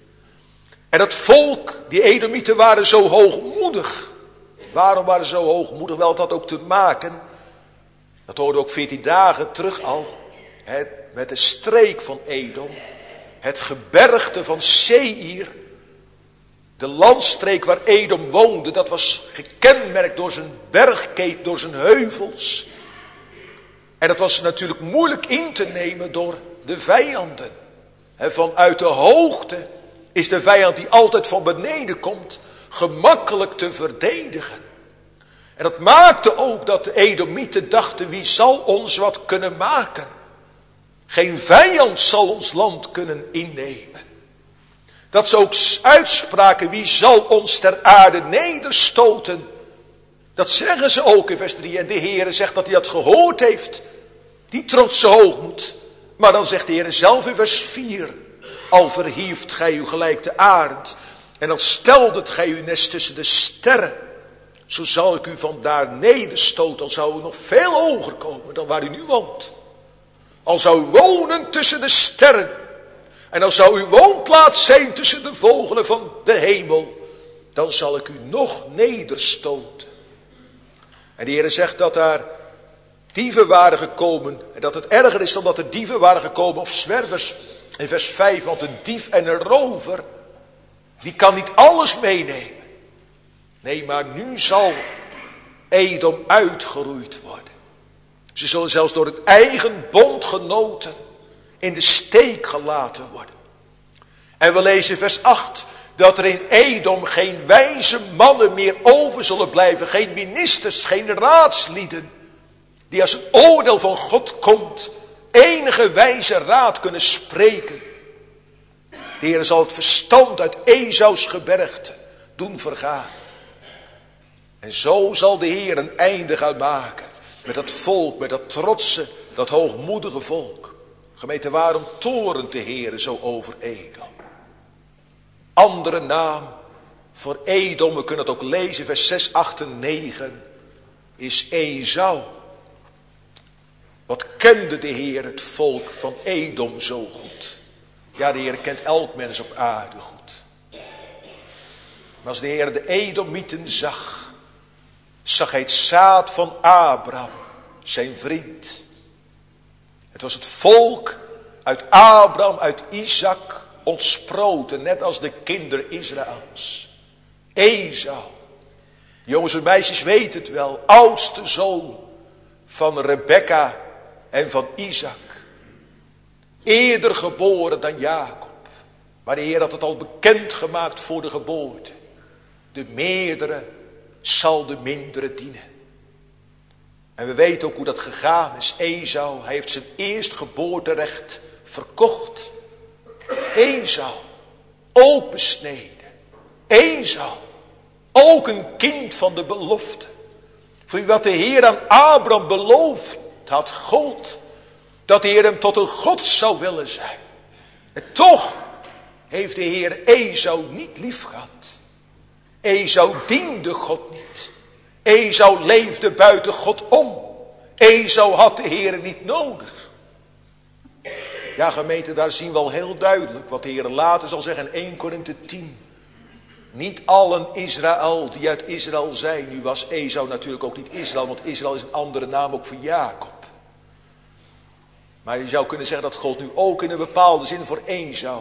En dat volk, die Edomieten, waren zo hoogmoedig. Waarom waren ze zo hoogmoedig? Wel, dat had ook te maken, dat hoorde ook veertien dagen terug al, hè, met de streek van Edom. Het gebergte van Seir. De landstreek waar Edom woonde, dat was gekenmerkt door zijn bergkeet, door zijn heuvels. En dat was natuurlijk moeilijk in te nemen door de vijanden. En vanuit de hoogte is de vijand die altijd van beneden komt, gemakkelijk te verdedigen. En dat maakte ook dat de Edomieten dachten, wie zal ons wat kunnen maken? Geen vijand zal ons land kunnen innemen. Dat ze ook uitspraken, wie zal ons ter aarde nederstoten? Dat zeggen ze ook in vers drie. En de Heere zegt dat hij dat gehoord heeft. Die trotse hoogmoed. Maar dan zegt de Heere zelf in vers vier. Al verhieft gij u gelijk de arend. En dan steldet gij uw nest tussen de sterren. Zo zal ik u vandaar nederstoten. Dan zou u nog veel hoger komen dan waar u nu woont. Al zou u wonen tussen de sterren. En dan zou uw woonplaats zijn tussen de vogelen van de hemel. Dan zal ik u nog nederstoten. En de Heer zegt dat daar dieven waren gekomen. En dat het erger is dan dat er dieven waren gekomen of zwervers. In vers vijf, want een dief en een rover, die kan niet alles meenemen. Nee, maar nu zal Edom uitgeroeid worden. Ze zullen zelfs door het eigen bondgenoten in de steek gelaten worden. En we lezen in vers acht dat er in Edom geen wijze mannen meer over zullen blijven. Geen ministers, geen raadslieden. Die als een oordeel van God komt, enige wijze raad kunnen spreken. De Heer zal het verstand uit Esaus gebergte doen vergaan. En zo zal de Heer een einde gaan maken met dat volk, met dat trotse, dat hoogmoedige volk. Gemeente, waarom torent de Heer zo over Edom? Andere naam voor Edom, we kunnen het ook lezen, vers zes, acht en negen, is Esau. Wat kende de Heer het volk van Edom zo goed? Ja, de Heer kent elk mens op aarde goed. Maar als de Heer de Edomieten zag, zag hij het zaad van Abraham, zijn vriend. Het was het volk uit Abraham, uit Isaac, ontsproten, net als de kinderen Israëls. Esau, jongens en meisjes weten het wel, oudste zoon van Rebekka en van Isaac. Eerder geboren dan Jacob. Maar de Heer had het al bekend gemaakt voor de geboorte. De meerdere zal de mindere dienen. En we weten ook hoe dat gegaan is. Esau, hij heeft zijn eerstgeboorterecht verkocht. Esau, ook besneden. Esau, ook een kind van de belofte. Voor wat de Heer aan Abraham beloofd had, God, dat de Heer hem tot een God zou willen zijn. En toch heeft de Heer Esau niet lief gehad. Esau diende God niet. Esau leefde buiten God om. Esau had de Heer niet nodig. Ja, gemeente, daar zien we al heel duidelijk wat de Heer later zal zeggen in Eerste Korinthe tien. Niet allen Israël die uit Israël zijn. Nu was Esau natuurlijk ook niet Israël, want Israël is een andere naam ook voor Jacob. Maar je zou kunnen zeggen dat God nu ook in een bepaalde zin voor Esau.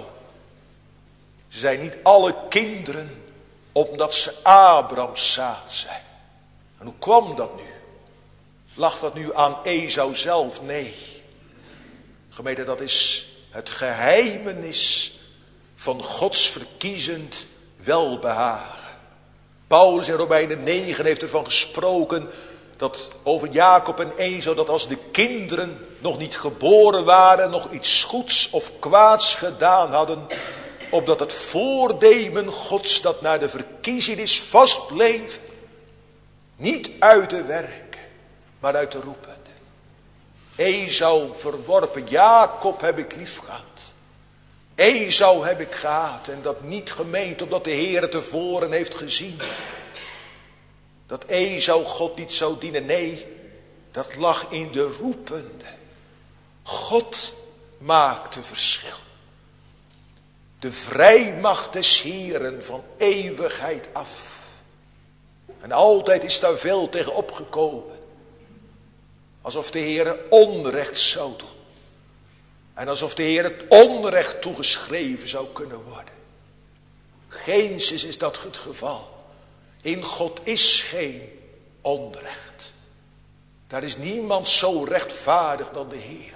Ze zijn niet alle kinderen omdat ze Abrahams zaad zijn. En hoe kwam dat nu? Lag dat nu aan Esau zelf? Nee. Gemeente, dat is het geheimenis van Gods verkiezend welbehagen. Paulus in Romeinen negen heeft ervan gesproken dat over Jacob en Esau, dat als de kinderen nog niet geboren waren, nog iets goeds of kwaads gedaan hadden, opdat het voornemen Gods dat naar de verkiezenis vastbleef, niet uit de werken, maar uit de roepende. Esau verworpen, Jacob heb ik lief gehad. Esau heb ik gehaat en dat niet gemeend omdat de Heer het tevoren heeft gezien. Dat Esau God niet zou dienen, nee, dat lag in de roepende. God maakte verschil. De vrijmacht des Heeren van eeuwigheid af. En altijd is daar veel tegen opgekomen. Alsof de Heer onrecht zou doen. En alsof de Heer het onrecht toegeschreven zou kunnen worden. Geenszins is dat het geval. In God is geen onrecht. Daar is niemand zo rechtvaardig dan de Heer.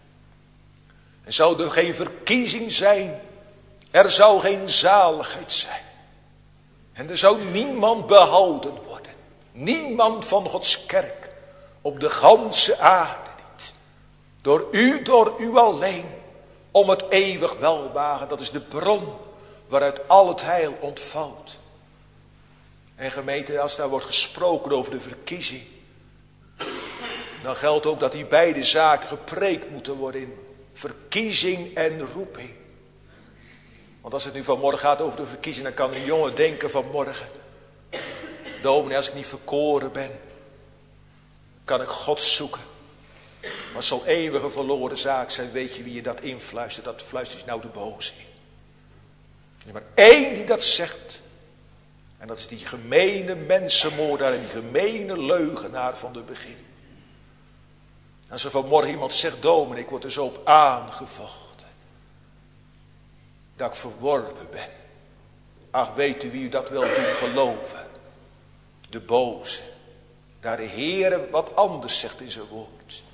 Er zou er geen verkiezing zijn. Er zou geen zaligheid zijn. En er zou niemand behouden worden. Niemand van Gods kerk. Op de ganse aarde niet. Door u, door u alleen. Om het eeuwig welbehagen. Dat is de bron waaruit al het heil ontvouwt. En gemeente, als daar wordt gesproken over de verkiezing. Dan geldt ook dat die beide zaken gepreekt moeten worden in verkiezing en roeping. Want als het nu vanmorgen gaat over de verkiezing, dan kan een jongen denken vanmorgen. Dominee, als ik niet verkoren ben, kan ik God zoeken. Maar het zal eeuwige verloren zaak zijn. Weet je wie je dat influistert? Dat fluistert is nou de boze in. Er is maar één die dat zegt. En dat is die gemene mensenmoordenaar en die gemene leugenaar van het begin. Als er vanmorgen iemand zegt, dominee, ik word er zo op aangevochten. Dat ik verworpen ben. Ach, weet u wie u dat wil doen geloven? De boze. Daar de Heere wat anders zegt in zijn woord.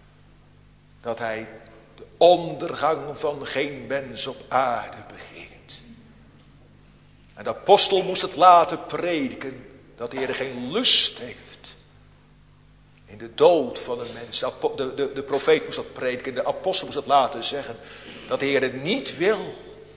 Dat hij de ondergang van geen mens op aarde begeert. En de apostel moest het laten prediken. Dat de Heere geen lust heeft. In de dood van een mens. De, de, de, de profeet moest dat prediken. De apostel moest het laten zeggen. Dat de Heer het niet wil.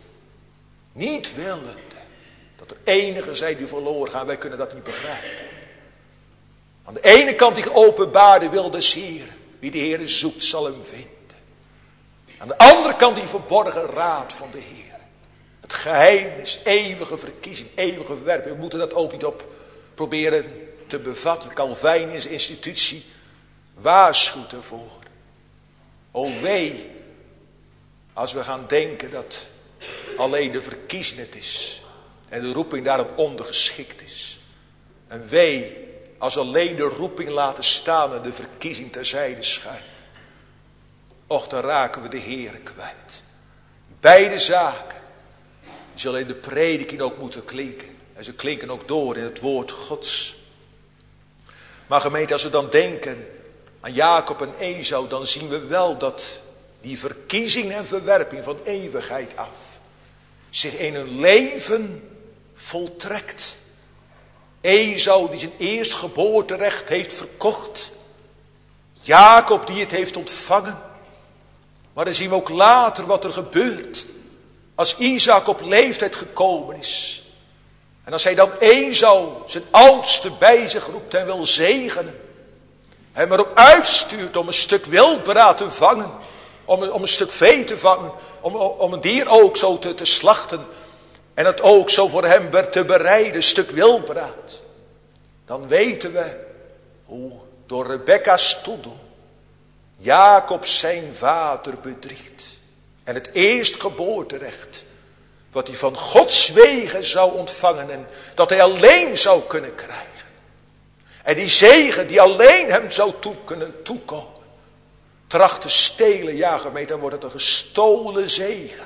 Niet willende. Dat er enigen zijn die verloren gaan. Wij kunnen dat niet begrijpen. Aan de ene kant die geopenbaarde wil des Heeren. Wie de Heer zoekt zal hem vinden. Aan de andere kant die verborgen raad van de Heer. Het geheimnis, eeuwige verkiezing, eeuwige verwerping. We moeten dat ook niet op proberen te bevatten. Calvijn is institutie waarschuwt ervoor. O wee, als we gaan denken dat alleen de verkiezing het is. En de roeping daarom ondergeschikt is. En wee, als alleen de roeping laten staan en de verkiezing terzijde schuiven. Och, dan raken we de Heere kwijt. Beide zaken zullen in de prediking ook moeten klinken. En ze klinken ook door in het woord Gods. Maar gemeente, als we dan denken aan Jacob en Esau, dan zien we wel dat die verkiezing en verwerping van eeuwigheid af zich in hun leven voltrekt. Esau die zijn eerstgeboorterecht heeft verkocht. Jacob die het heeft ontvangen. Maar dan zien we ook later wat er gebeurt. Als Isaac op leeftijd gekomen is. En als hij dan Esau, zijn oudste, bij zich roept en wil zegenen. Hem erop uitstuurt om een stuk wildbraad te vangen. Om een, om een stuk vee te vangen. Om, om een dier ook zo te, te slachten. En het ook zo voor hem te bereiden, een stuk wildbraad. Dan weten we hoe door Rebekka's toedoen Jacob zijn vader bedriegt. En het eerstgeboorterecht wat hij van Gods wegen zou ontvangen en dat hij alleen zou kunnen krijgen. En die zegen die alleen hem zou toe kunnen toekomen. Tracht te stelen, ja gemeente, dan wordt het een gestolen zegen.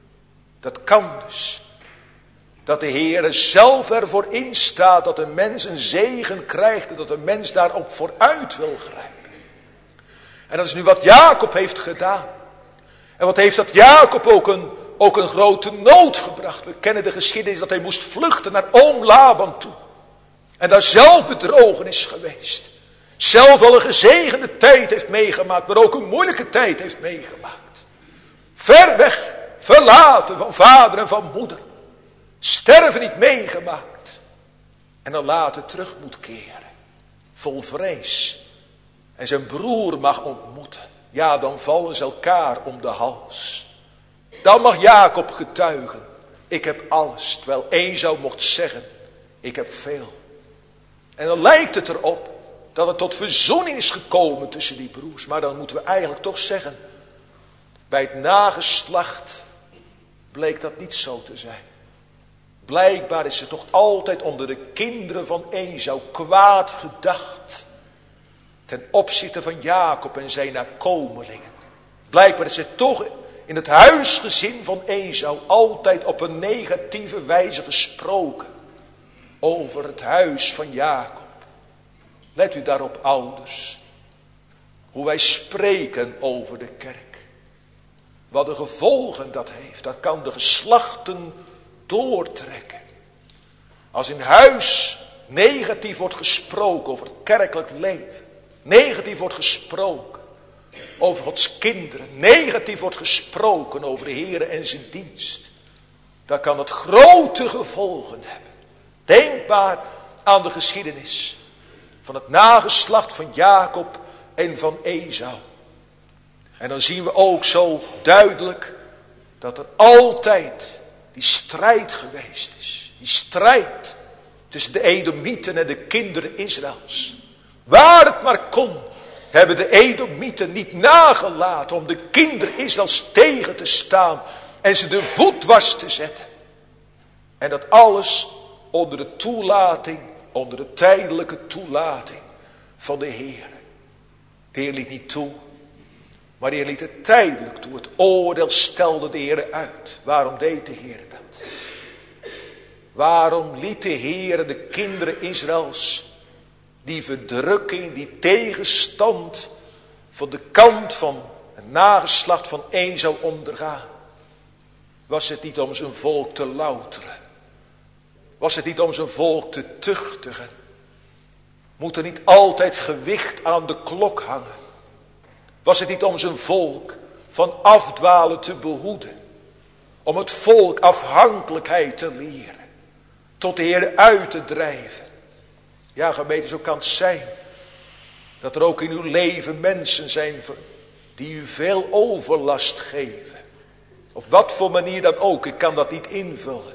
Dat kan dus. Dat de Heer zelf ervoor instaat dat een mens een zegen krijgt en dat een mens daarop vooruit wil grijpen. En dat is nu wat Jacob heeft gedaan. En wat heeft dat Jacob ook een, ook een grote nood gebracht. We kennen de geschiedenis dat hij moest vluchten naar oom Laban toe. En daar zelf bedrogen is geweest. Zelf al een gezegende tijd heeft meegemaakt, maar ook een moeilijke tijd heeft meegemaakt. Ver weg, verlaten van vader en van moeder. Sterven niet meegemaakt. En dan later terug moet keren. Vol vrees. En zijn broer mag ontmoeten. Ja, dan vallen ze elkaar om de hals. Dan mag Jacob getuigen. Ik heb alles. Terwijl Esau mocht zeggen. Ik heb veel. En dan lijkt het erop dat het tot verzoening is gekomen tussen die broers. Maar dan moeten we eigenlijk toch zeggen. Bij het nageslacht bleek dat niet zo te zijn. Blijkbaar is er toch altijd onder de kinderen van Esau kwaad gedacht. Ten opzichte van Jacob en zijn nakomelingen. Blijkbaar is er toch in het huisgezin van Esau altijd op een negatieve wijze gesproken. Over het huis van Jacob. Let u daarop, ouders. Hoe wij spreken over de kerk. Wat de gevolgen dat heeft. Dat kan de geslachten doortrekken. Als in huis negatief wordt gesproken over het kerkelijk leven. Negatief wordt gesproken over Gods kinderen. Negatief wordt gesproken over de Heer en zijn dienst. Dan kan het grote gevolgen hebben. Denk maar aan de geschiedenis van het nageslacht van Jacob en van Esau. En dan zien we ook zo duidelijk dat er altijd die strijd geweest is. Die strijd tussen de Edomieten en de kinderen Israëls. Waar het maar kon, hebben de Edomieten niet nagelaten om de kinderen Israëls tegen te staan en ze de voet dwars te zetten. En dat alles onder de toelating, onder de tijdelijke toelating van de Heer. De Heer liet niet toe, maar de Heer liet het tijdelijk toe. Het oordeel stelde de Heer uit. Waarom deed de Heer dat? Waarom liet de Heer de kinderen Israëls die verdrukking, die tegenstand van de kant van het nageslacht van Esau ondergaan? Was het niet om zijn volk te louteren? Was het niet om zijn volk te tuchtigen? Moet er niet altijd gewicht aan de klok hangen? Was het niet om zijn volk van afdwalen te behoeden? Om het volk afhankelijkheid te leren. Tot de Heer uit te drijven. Ja, gemeente, zo kan het zijn. Dat er ook in uw leven mensen zijn die u veel overlast geven. Op wat voor manier dan ook, ik kan dat niet invullen.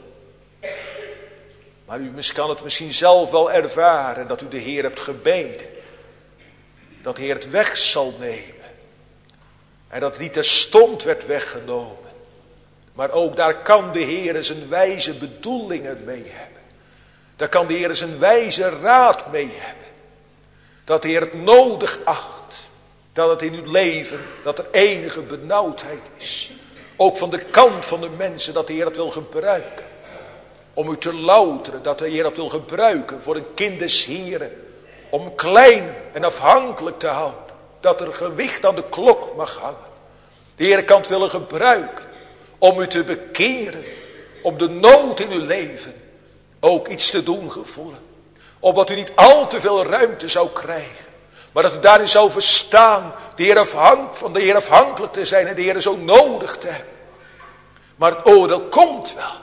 Maar u kan het misschien zelf wel ervaren dat u de Heer hebt gebeden. Dat de Heer het weg zal nemen. En dat het niet terstond werd weggenomen. Maar ook daar kan de Heer zijn wijze bedoelingen mee hebben. Daar kan de Heer zijn wijze raad mee hebben. Dat de Heer het nodig acht. Dat het in uw leven, dat er enige benauwdheid is. Ook van de kant van de mensen, dat de Heer het wil gebruiken. Om u te louteren, dat de Heer dat wil gebruiken voor een kind des Heren. Om klein en afhankelijk te houden. Dat er gewicht aan de klok mag hangen. De Heer kan het willen gebruiken. Om u te bekeren. Om de nood in uw leven ook iets te doen gevoelen. Opdat u niet al te veel ruimte zou krijgen. Maar dat u daarin zou verstaan. De Heer afhank, van de Heer afhankelijk te zijn. En de Heer zo nodig te hebben. Maar het oordeel komt wel.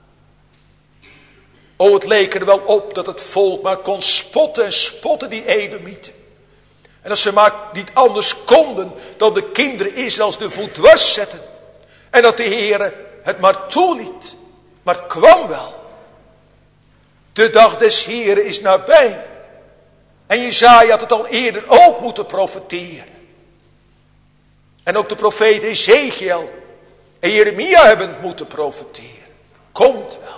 O, het leek er wel op dat het volk maar kon spotten en spotten die Edomieten. En dat ze maar niet anders konden dan de kinderen Israëls de voet dwars zetten. En dat de Heer het maar toeliet. Maar het kwam wel. De dag des Heren is nabij. En Jesaja had het al eerder ook moeten profeteren. En ook de profeet Ezekiel en Jeremia hebben het moeten profeteren. komt wel.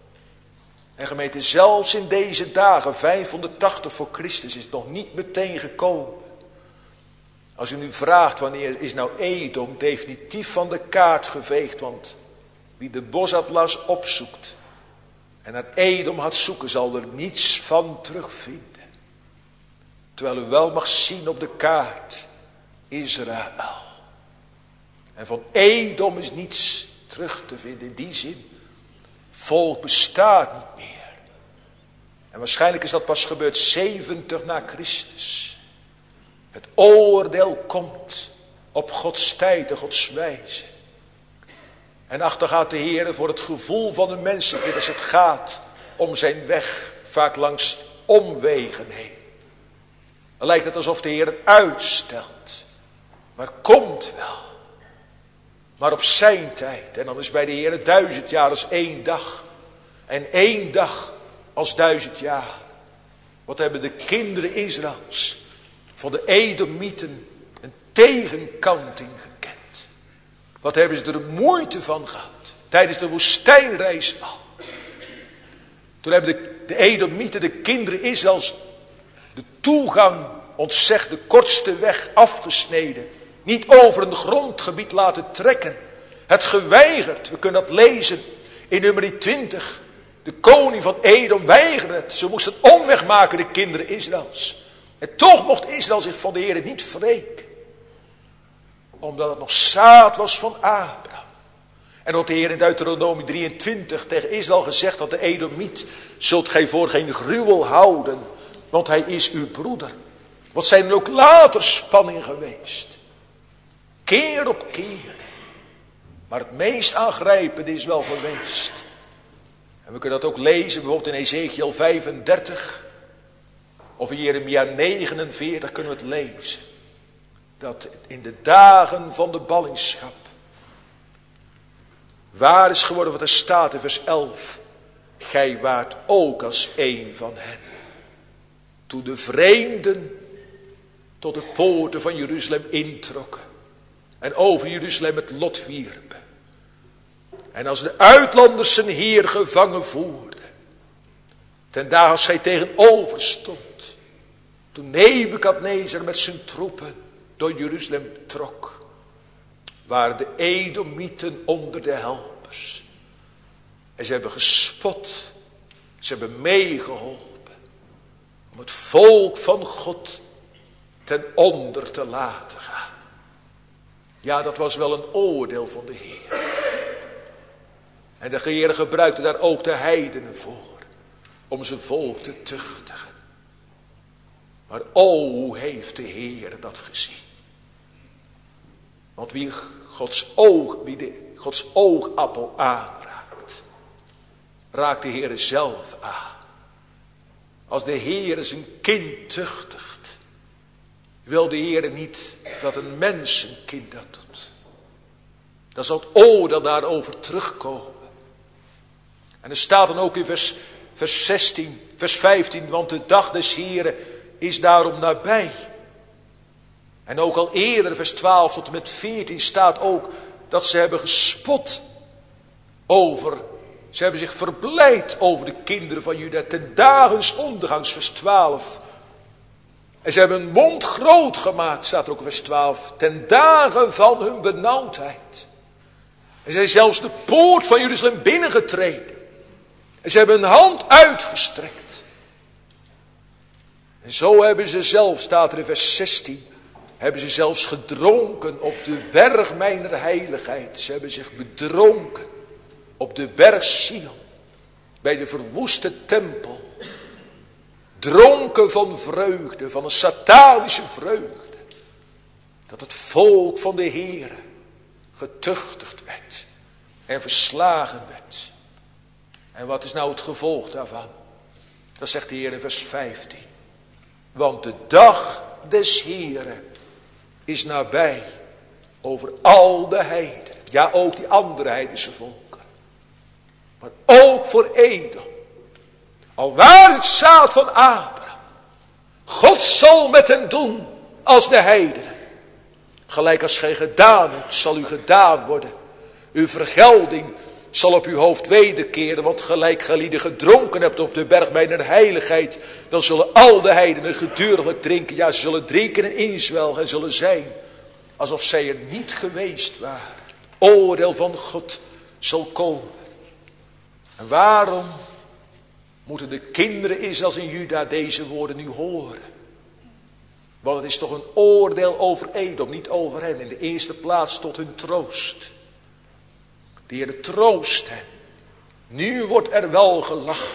En gemeente, zelfs in deze dagen, vijfhonderdtachtig voor Christus, is het nog niet meteen gekomen. Als u nu vraagt wanneer is nou Edom definitief van de kaart geveegd, want wie de bosatlas opzoekt en naar Edom gaat zoeken, zal er niets van terugvinden. Terwijl u wel mag zien op de kaart Israël. En van Edom is niets terug te vinden in die zin. Volk bestaat niet meer. En waarschijnlijk is dat pas gebeurd zeventig na Christus. Het oordeel komt op Gods tijd en Gods wijze. En achter gaat de Heer voor het gevoel van de mensen, als het gaat om zijn weg, vaak langs omwegen heen. Dan lijkt het alsof de Heer het uitstelt. Maar komt wel. Maar op zijn tijd. En dan is bij de Heer duizend jaar als één dag. En één dag als duizend jaar. Wat hebben de kinderen Israëls van de Edomieten een tegenkanting gekend. Wat hebben ze er moeite van gehad. Tijdens de woestijnreis al. Toen hebben de, de Edomieten, de kinderen Israëls, de toegang ontzegd, de kortste weg afgesneden. Niet over een grondgebied laten trekken. Het geweigerd. We kunnen dat lezen in nummer twintig. De koning van Edom weigerde het. Ze moesten omweg maken, de kinderen Israëls. En toch mocht Israël zich van de Heer niet wreken. Omdat het nog zaad was van Abraham. En wat de Heer in Deuteronomie drieëntwintig tegen Israël gezegd had, de Edomiet, zult gij voor geen gruwel houden, want hij is uw broeder. Wat zijn er ook later spanningen geweest. Keer op keer. Maar het meest aangrijpende is wel geweest. En we kunnen dat ook lezen bijvoorbeeld in Ezekiel vijfendertig. Of in Jeremia negenenveertig kunnen we het lezen. Dat in de dagen van de ballingschap waar is geworden wat er staat in vers elf. Gij waart ook als een van hen. Toen de vreemden tot de poorten van Jeruzalem introkken. En over Jeruzalem het lot wierpen. En als de uitlanders zijn Heer gevangen voerden. Ten dagen als zij tegenover stond. Toen Nebukadnezar met zijn troepen door Jeruzalem trok. Waren de Edomieten onder de helpers. En ze hebben gespot. Ze hebben meegeholpen. Om het volk van God ten onder te laten gaan. Ja, dat was wel een oordeel van de Heer. En de Heer gebruikte daar ook de heidenen voor. Om zijn volk te tuchtigen. Maar o, hoe heeft de Heer dat gezien. Want wie Gods oog, wie de Gods oogappel aanraakt. Raakt de Heer zelf aan. Als de Heer zijn kind tuchtigt. Wil de Heer niet dat een mens een kind dat doet. Dan zal het oordeel daarover terugkomen. En er staat dan ook in vers, vers zestien, vers vijftien. Want de dag des Heeren is daarom nabij. En ook al eerder, vers twaalf tot en met veertien, staat ook dat ze hebben gespot over. Ze hebben zich verblijd over de kinderen van Juda. Ten dagens ondergangs, vers twaalf. En ze hebben hun mond groot gemaakt, staat er ook in vers twaalf. Ten dagen van hun benauwdheid. En ze zijn zelfs de poort van Jeruzalem binnengetreden. En ze hebben hun hand uitgestrekt. En zo hebben ze zelf, staat er in vers zestien. Hebben ze zelfs gedronken op de berg mijner heiligheid. Ze hebben zich bedronken op de berg Sion. Bij de verwoeste tempel. Dronken van vreugde, van een satanische vreugde. Dat het volk van de Heere getuchtigd werd. En verslagen werd. En wat is nou het gevolg daarvan? Dat zegt de Heer in vers vijftien. Want de dag des Heeren is nabij over al de heidenen. Ja, ook die andere heidense volken. Maar ook voor Edom. Al waar het zaad van Abraham. God zal met hen doen als de heidenen. Gelijk als gij gedaan hebt, zal u gedaan worden. Uw vergelding zal op uw hoofd wederkeren, want gelijk gelieden gedronken hebt op de berg bij de heiligheid, dan zullen al de heidenen geduriglijk drinken. Ja, ze zullen drinken en inzwelgen en zullen zijn alsof zij er niet geweest waren. Oordeel van God zal komen. En waarom moeten de kinderen Israëls in Juda deze woorden nu horen? Want het is toch een oordeel over Edom, niet over hen. In de eerste plaats tot hun troost. De Heer troost hen. Nu wordt er wel gelachen.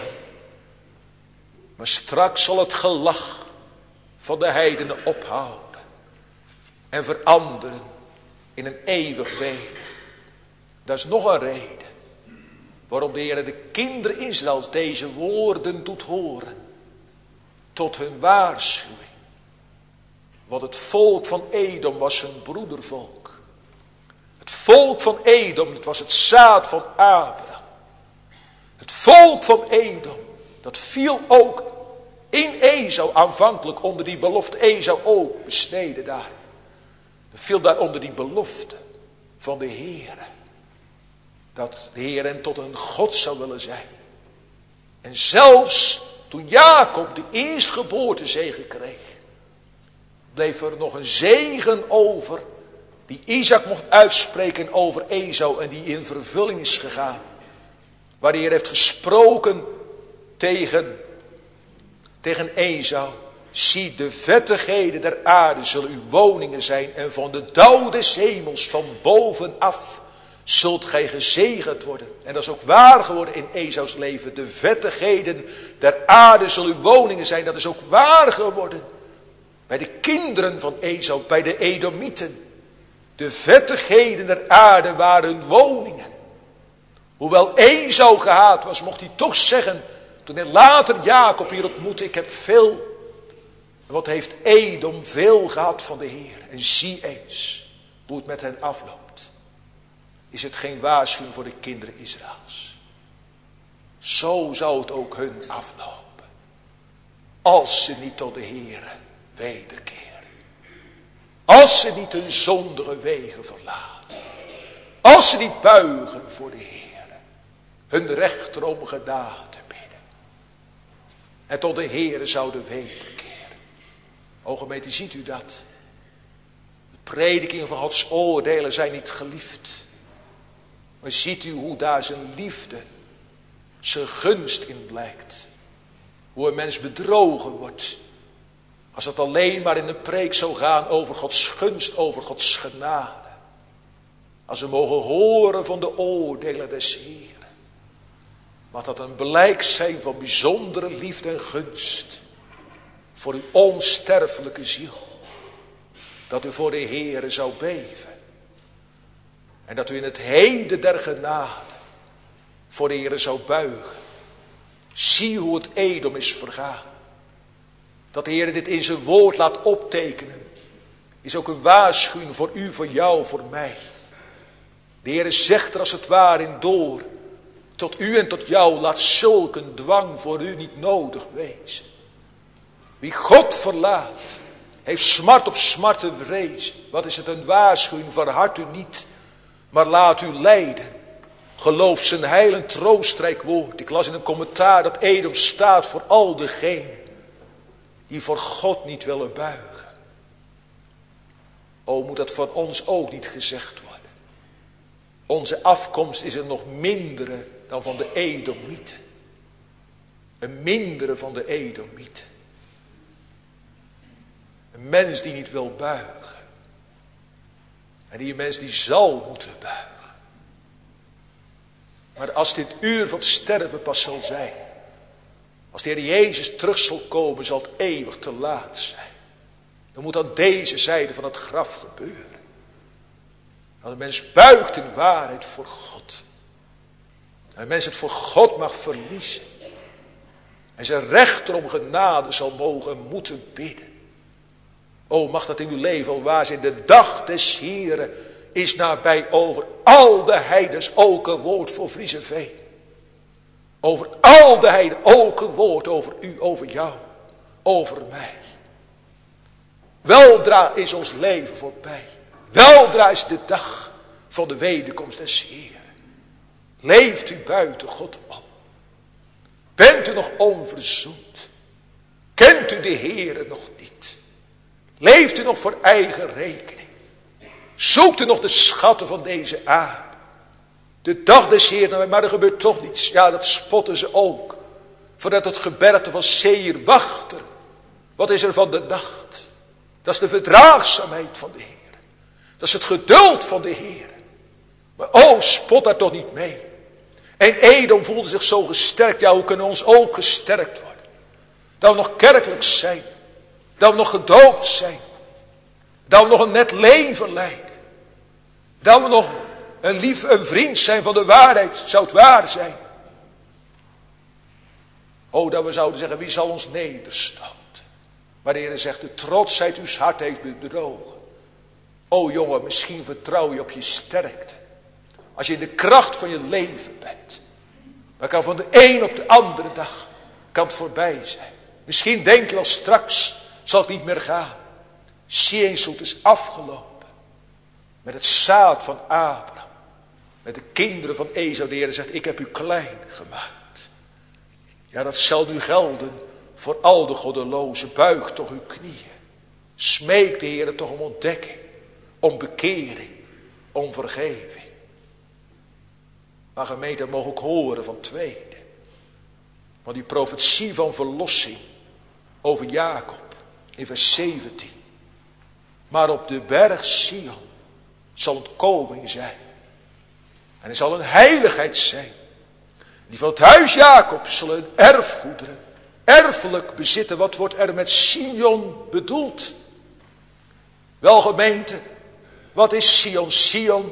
Maar straks zal het gelach van de heidenen ophouden. En veranderen in een eeuwig wee. Dat is nog een reden. Waarom de Heer de kinderen Israëls deze woorden doet horen. Tot hun waarschuwing. Want het volk van Edom was zijn broedervolk. Het volk van Edom, het was het zaad van Abraham. Het volk van Edom, dat viel ook in Esau aanvankelijk onder die belofte. Esau ook besneden daar. Dat viel daar onder die belofte van de Heer. Dat de Heer hen tot een God zou willen zijn. En zelfs toen Jacob de eerstgeboortezegen kreeg, bleef er nog een zegen over die Isaac mocht uitspreken over Esau en die in vervulling is gegaan. Waar de Heer heeft gesproken tegen, tegen Esau. Zie, de vettigheden der aarde zullen uw woningen zijn en van de dauw des hemels van bovenaf zult gij gezegend worden. En dat is ook waar geworden in Esaus leven. De vettigheden der aarde zullen uw woningen zijn. Dat is ook waar geworden bij de kinderen van Esau, bij de Edomieten. De vettigheden der aarde waren hun woningen. Hoewel Esau gehaat was, mocht hij toch zeggen, toen hij later Jacob hier ontmoette, ik heb veel. En wat heeft Edom veel gehad van de Heer. En zie eens hoe het met hen afloopt. Is het geen waarschuwing voor de kinderen Israëls? Zo zou het ook hun aflopen. Als ze niet tot de Heer wederkeren. Als ze niet hun zondige wegen verlaten. Als ze niet buigen voor de Heer. Hun rechter om genade bidden. En tot de Heer zouden wederkeren. O gemeente, ziet u dat? De predikingen van Gods oordelen zijn niet geliefd. Maar ziet u hoe daar zijn liefde, zijn gunst in blijkt. Hoe een mens bedrogen wordt. Als het alleen maar in de preek zou gaan over Gods gunst, over Gods genade. Als we mogen horen van de oordelen des Heeren. Mag dat een blijk zijn van bijzondere liefde en gunst. Voor uw onsterfelijke ziel. Dat u voor de Heere zou beven. En dat u in het heden der genade voor de Heere zou buigen. Zie hoe het Edom is vergaan. Dat de Heer dit in zijn woord laat optekenen. Is ook een waarschuwing voor u, voor jou, voor mij. De Heer zegt er als het ware in door. Tot u en tot jou laat zulke een dwang voor u niet nodig wezen. Wie God verlaat, heeft smart op smart te vrezen. Wat is het een waarschuwing, verhard u niet. Maar laat u leiden. Geloof zijn heilend troostrijk woord. Ik las in een commentaar dat Edom staat voor al degenen die voor God niet willen buigen. O, moet dat van ons ook niet gezegd worden. Onze afkomst is er nog mindere dan van de Edomieten. Een mindere van de Edomieten. Een mens die niet wil buigen. En die een mens die zal moeten buigen. Maar als dit uur van sterven pas zal zijn. Als de Heer Jezus terug zal komen, zal het eeuwig te laat zijn. Dan moet aan deze zijde van het graf gebeuren. Dat een mens buigt in waarheid voor God. En een mens het voor God mag verliezen. En zijn rechter om genade zal mogen en moeten bidden. O, mag dat in uw leven al waar zijn. De dag des Heren is nabij over al de heidens. Ook een woord voor Vriezenveen. Over al de heiden. Ook een woord over u, over jou. Over mij. Weldra is ons leven voorbij. Weldra is de dag van de wederkomst des Heren. Leeft u buiten God om? Bent u nog onverzoend? Kent u de Heere nog niet? Leeft u nog voor eigen rekening? Zoekt u nog de schatten van deze aarde? De dag des Heeren, maar er gebeurt toch niets. Ja, dat spotten ze ook. Voordat het gebergte van Seir wacht er. Wat is er van de nacht? Dat is de verdraagzaamheid van de Heer. Dat is het geduld van de Heer. Maar oh, spot daar toch niet mee. En Edom voelde zich zo gesterkt. Ja, hoe kunnen ons ook gesterkt worden? Dat we nog kerkelijk zijn. Dat we nog gedoopt zijn. Dat we nog een net leven leiden. Dat we nog een lief, een vriend zijn van de waarheid. Zou het waar zijn? Oh, dat we zouden zeggen, wie zal ons nederstoten? Maar de Heer zegt, de trotsheid uw hart heeft bedrogen. O jongen, misschien vertrouw je op je sterkte. Als je in de kracht van je leven bent. Maar kan van de een op de andere dag kan het voorbij zijn. Misschien denk je wel straks zal het niet meer gaan. Seenzoet is afgelopen. Met het zaad van Abraham. Met de kinderen van Esau. De Heer zegt, ik heb u klein gemaakt. Ja, dat zal nu gelden voor al de goddelozen. Buig toch uw knieën. Smeek de Heer toch om ontdekking. Om bekering. Om vergeving. Maar gemeente, mogen ook horen van tweede. Van die profetie van verlossing. Over Jacob. In vers zeventien. Maar op de berg Sion zal ontkoming zijn. En er zal een heiligheid zijn. Die van het huis Jacob zullen erfgoederen. Erfelijk bezitten. Wat wordt er met Sion bedoeld? Wel gemeente. Wat is Sion? Sion.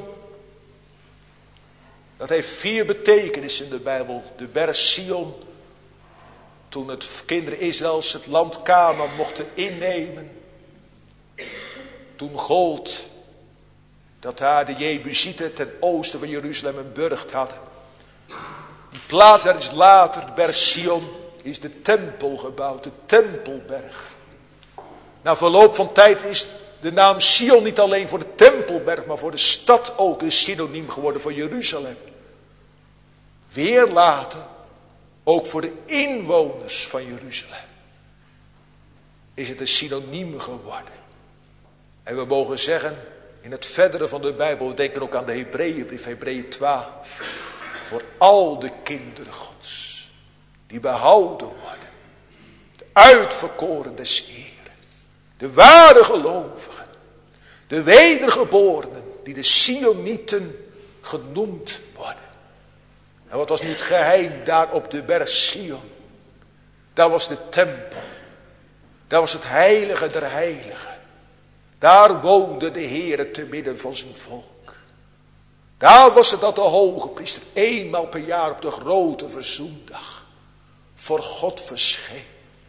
Dat heeft vier betekenissen in de Bijbel. De berg Sion. Toen het kinderen Israëls het land Kanaan mochten innemen. Toen gold dat daar de Jebusieten ten oosten van Jeruzalem een burcht hadden. Die plaats, daar is later, de berg Sion, is de tempel gebouwd. De tempelberg. Na verloop van tijd is de naam Sion niet alleen voor de tempelberg, maar voor de stad ook een synoniem geworden voor Jeruzalem. Weer later, ook voor de inwoners van Jeruzalem, is het een synoniem geworden. En we mogen zeggen, in het verdere van de Bijbel, we denken ook aan de Hebreeënbrief, Hebreeën twaalf. Voor al de kinderen Gods, die behouden worden. De uitverkoren des Heeren. De ware gelovigen. De wedergeborenen, die de Sionieten genoemd worden. En wat was nu het geheim daar op de berg Sion? Daar was de tempel. Daar was het heilige der heiligen. Daar woonde de Heere te midden van zijn volk. Daar was het dat de hoge priester eenmaal per jaar op de grote verzoendag voor God verscheen.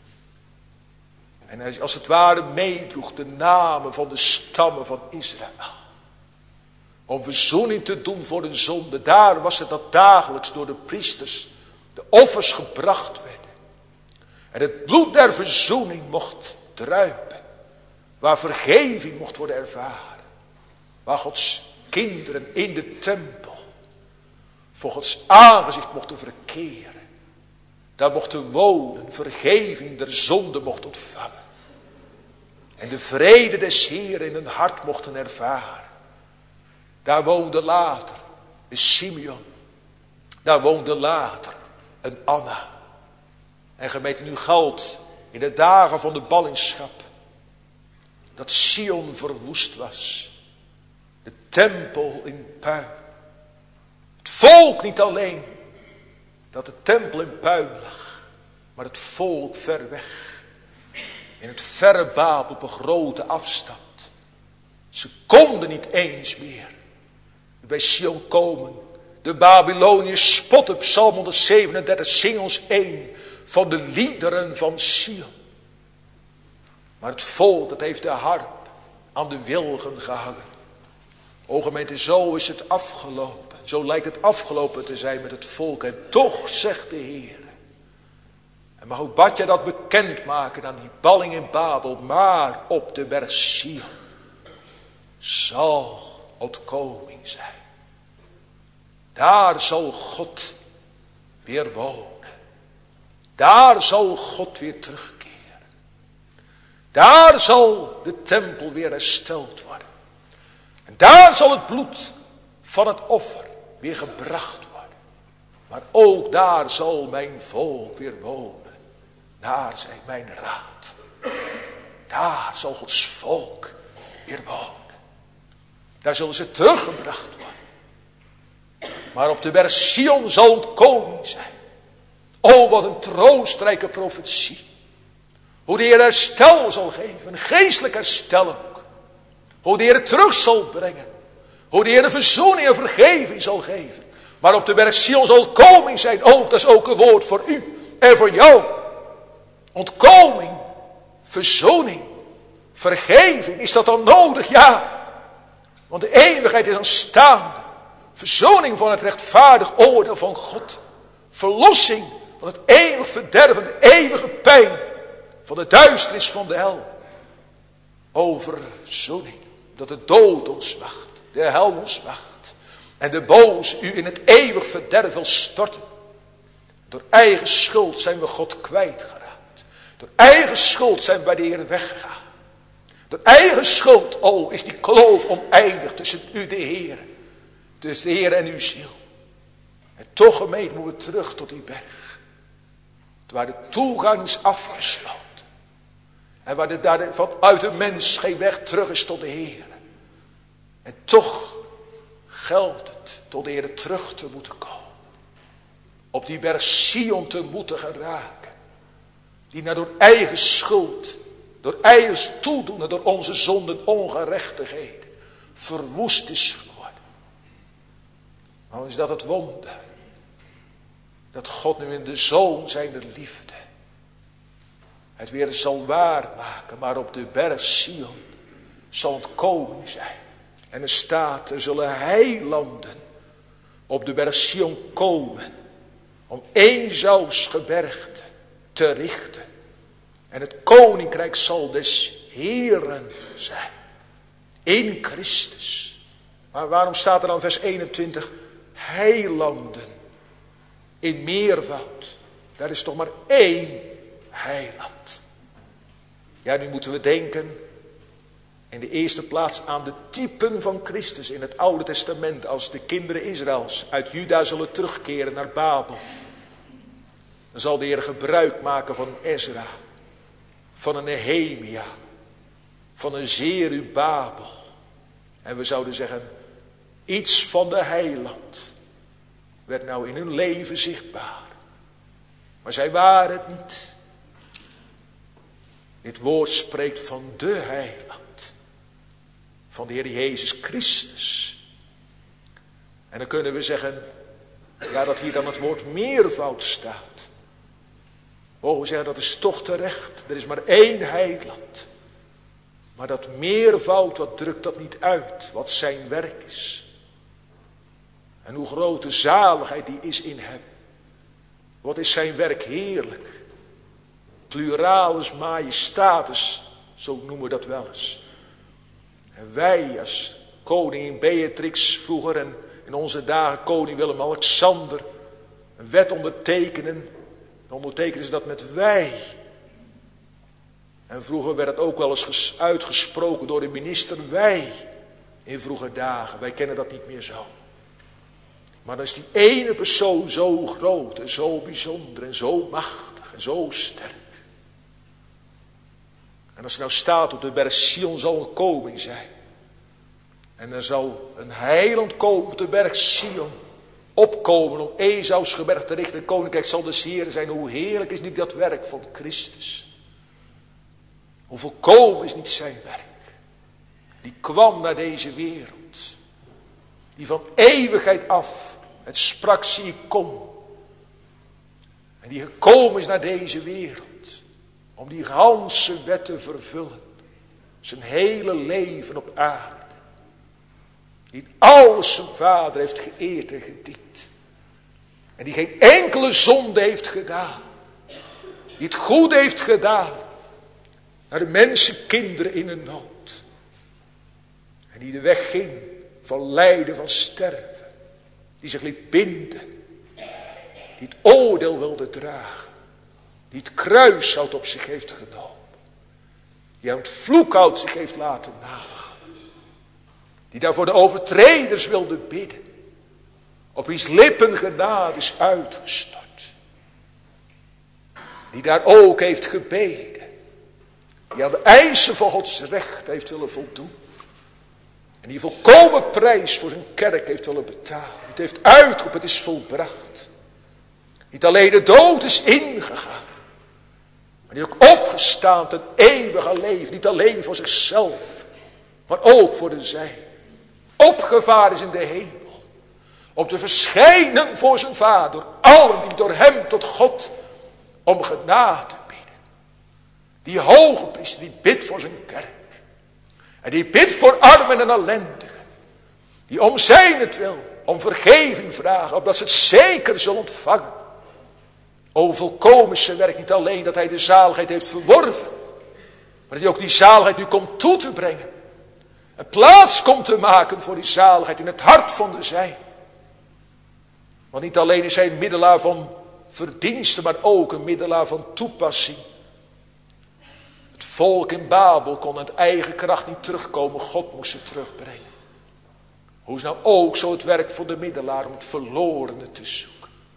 En hij als het ware meedroeg de namen van de stammen van Israël. Om verzoening te doen voor de zonde. Daar was het dat dagelijks door de priesters de offers gebracht werden. En het bloed der verzoening mocht druipen. Waar vergeving mocht worden ervaren. Waar Gods kinderen in de tempel voor Gods aangezicht mochten verkeren. Daar mochten wonen, vergeving der zonde mocht ontvangen. En de vrede des Heeren in hun hart mochten ervaren. Daar woonde later een Simeon. Daar woonde later een Anna. En gemeente, nu geldt in de dagen van de ballingschap dat Sion verwoest was. De tempel in puin. Het volk niet alleen dat de tempel in puin lag, maar het volk ver weg. In het verre Babel op een grote afstand. Ze konden niet eens meer bij Sion komen. De Babyloniërs spotten, Psalm honderdzevenendertig, zing ons een van de liederen van Sion. Maar het volk, dat heeft de harp aan de wilgen gehangen. O gemeente, zo is het afgelopen. Zo lijkt het afgelopen te zijn met het volk. En toch, zegt de Heer. En mag ook Badja dat bekendmaken aan die balling in Babel. Maar op de berg Sion zal ontkoming zijn. Daar zal God weer wonen. Daar zal God weer terugkeren. Daar zal de tempel weer hersteld worden. En daar zal het bloed van het offer weer gebracht worden. Maar ook daar zal mijn volk weer wonen. Daar zij mijn raad. Daar zal Gods volk weer wonen. Daar zullen ze teruggebracht worden. Maar op de berg Sion zal het koning zijn. O, wat een troostrijke profetie. Hoe de Heer herstel zal geven. Een geestelijk herstel ook. Hoe de Heer het terug zal brengen. Hoe de Heer de verzoening en vergeving zal geven. Maar op de berg Sion zal het koning zijn. O, dat is ook een woord voor u en voor jou. Ontkoming, verzoening, vergeving. Is dat dan nodig? Ja. Want de eeuwigheid is aanstaande. Verzoning van het rechtvaardig oordeel van God. Verlossing van het eeuwig verderven, de eeuwige pijn. Van de duisternis van de hel. O, verzoening. Dat de dood ons wacht. De hel ons wacht. En de boze u in het eeuwig verderf wil storten. Door eigen schuld zijn we God kwijtgeraakt. Door eigen schuld zijn we bij de Heer weggegaan. Door eigen schuld, o, is die kloof oneindig tussen u de Heer. Tussen de Heer en uw ziel. En toch, gemeente, moeten we terug tot die berg. Waar de toegang is afgesloten. En waar de, daar vanuit de mens geen weg terug is tot de Heer. En toch geldt het tot de Heer terug te moeten komen. Op die berg Sion te moeten geraken. Die naar door eigen schuld, door eigen toedoen, door onze zonden ongerechtigheden verwoest is geworden. Maar is dat het wonder. Dat God nu in de Zoon zijnde liefde het weer zal waarmaken. Maar op de berg Sion zal het koning zijn. En er staat, er zullen heilanden op de berg Sion komen. Om Esaus gebergte te richten. En het koninkrijk zal des Heeren zijn. In Christus. Maar waarom staat er dan vers eenentwintig? Heilanden. In meervoud. Daar is toch maar één heiland. Ja, nu moeten we denken in de eerste plaats aan de typen van Christus in het Oude Testament. Als de kinderen Israëls uit Juda zullen terugkeren naar Babel. Dan zal de Heer gebruik maken van Ezra. Van een Nehemia. Van een Zerubabel. En we zouden zeggen, iets van de heiland werd nou in hun leven zichtbaar. Maar zij waren het niet. Dit woord spreekt van de heiland. Van de Heer Jezus Christus. En dan kunnen we zeggen, ja, dat hier dan het woord meervoud staat. Mogen we zeggen, dat is toch terecht. Er is maar één heiland. Maar dat meervoud, wat drukt dat niet uit? Wat zijn werk is. En hoe groot de zaligheid die is in hem. Wat is zijn werk heerlijk. Pluralis majestatis, zo noemen we dat wel eens. En wij als koningin Beatrix vroeger en in onze dagen koning Willem-Alexander een wet ondertekenen. Dan ondertekenen ze dat met wij. En vroeger werd het ook wel eens uitgesproken door de minister wij. In vroege dagen, wij kennen dat niet meer zo. Maar dan is die ene persoon zo groot en zo bijzonder en zo machtig en zo sterk. En als er nou staat op de berg Sion zal een koning zijn. En er zal een heiland komen op de berg Sion. Opkomen om Esaus gebergte te richten. Het koninkrijk zal des Heeren zijn. Hoe heerlijk is niet dat werk van Christus. Hoe volkomen is niet zijn werk. Die kwam naar deze wereld. Die van eeuwigheid af het sprak, zie ik kom. En die gekomen is naar deze wereld. Om die ganse wet te vervullen. Zijn hele leven op aarde. Die alles zijn vader heeft geëerd en gediend. En die geen enkele zonde heeft gedaan. Die het goede heeft gedaan. Naar de mensenkinderen in een nood. En die de weg ging van lijden, van sterven. Die zich liet binden. Die het oordeel wilde dragen. Die het kruishout op zich heeft genomen. Die aan het vloekhout zich heeft laten nagaan. Die daar voor de overtreders wilde bidden. Op wiens lippen genade is uitgestort. Die daar ook heeft gebeden. Die aan de eisen van Gods recht heeft willen voldoen. En die volkomen prijs voor zijn kerk heeft willen betalen. Het heeft uitgeroepen, het is volbracht. Niet alleen de dood is ingegaan. Maar die ook opgestaan ten eeuwige leven. Niet alleen voor zichzelf. Maar ook voor de zijnen. Opgevaren is in de hemel. Om te verschijnen voor zijn Vader. Allen die door hem tot God om genade bidden. Die hoge priester die bidt voor zijn kerk. En die bidt voor armen en ellendigen. Die om zijnentwil, om vergeving vragen. Opdat ze het zeker zullen ontvangen. O, volkomen is zijn werk niet alleen dat hij de zaligheid heeft verworven. Maar dat hij ook die zaligheid nu komt toe te brengen. Een plaats komt te maken voor die zaligheid in het hart van de zijn. Want niet alleen is hij een middelaar van verdiensten, maar ook een middelaar van toepassing. Het volk in Babel kon uit eigen kracht niet terugkomen. God moest ze terugbrengen. Hoe is nou ook zo het werk van de middelaar om het verlorene te zoeken.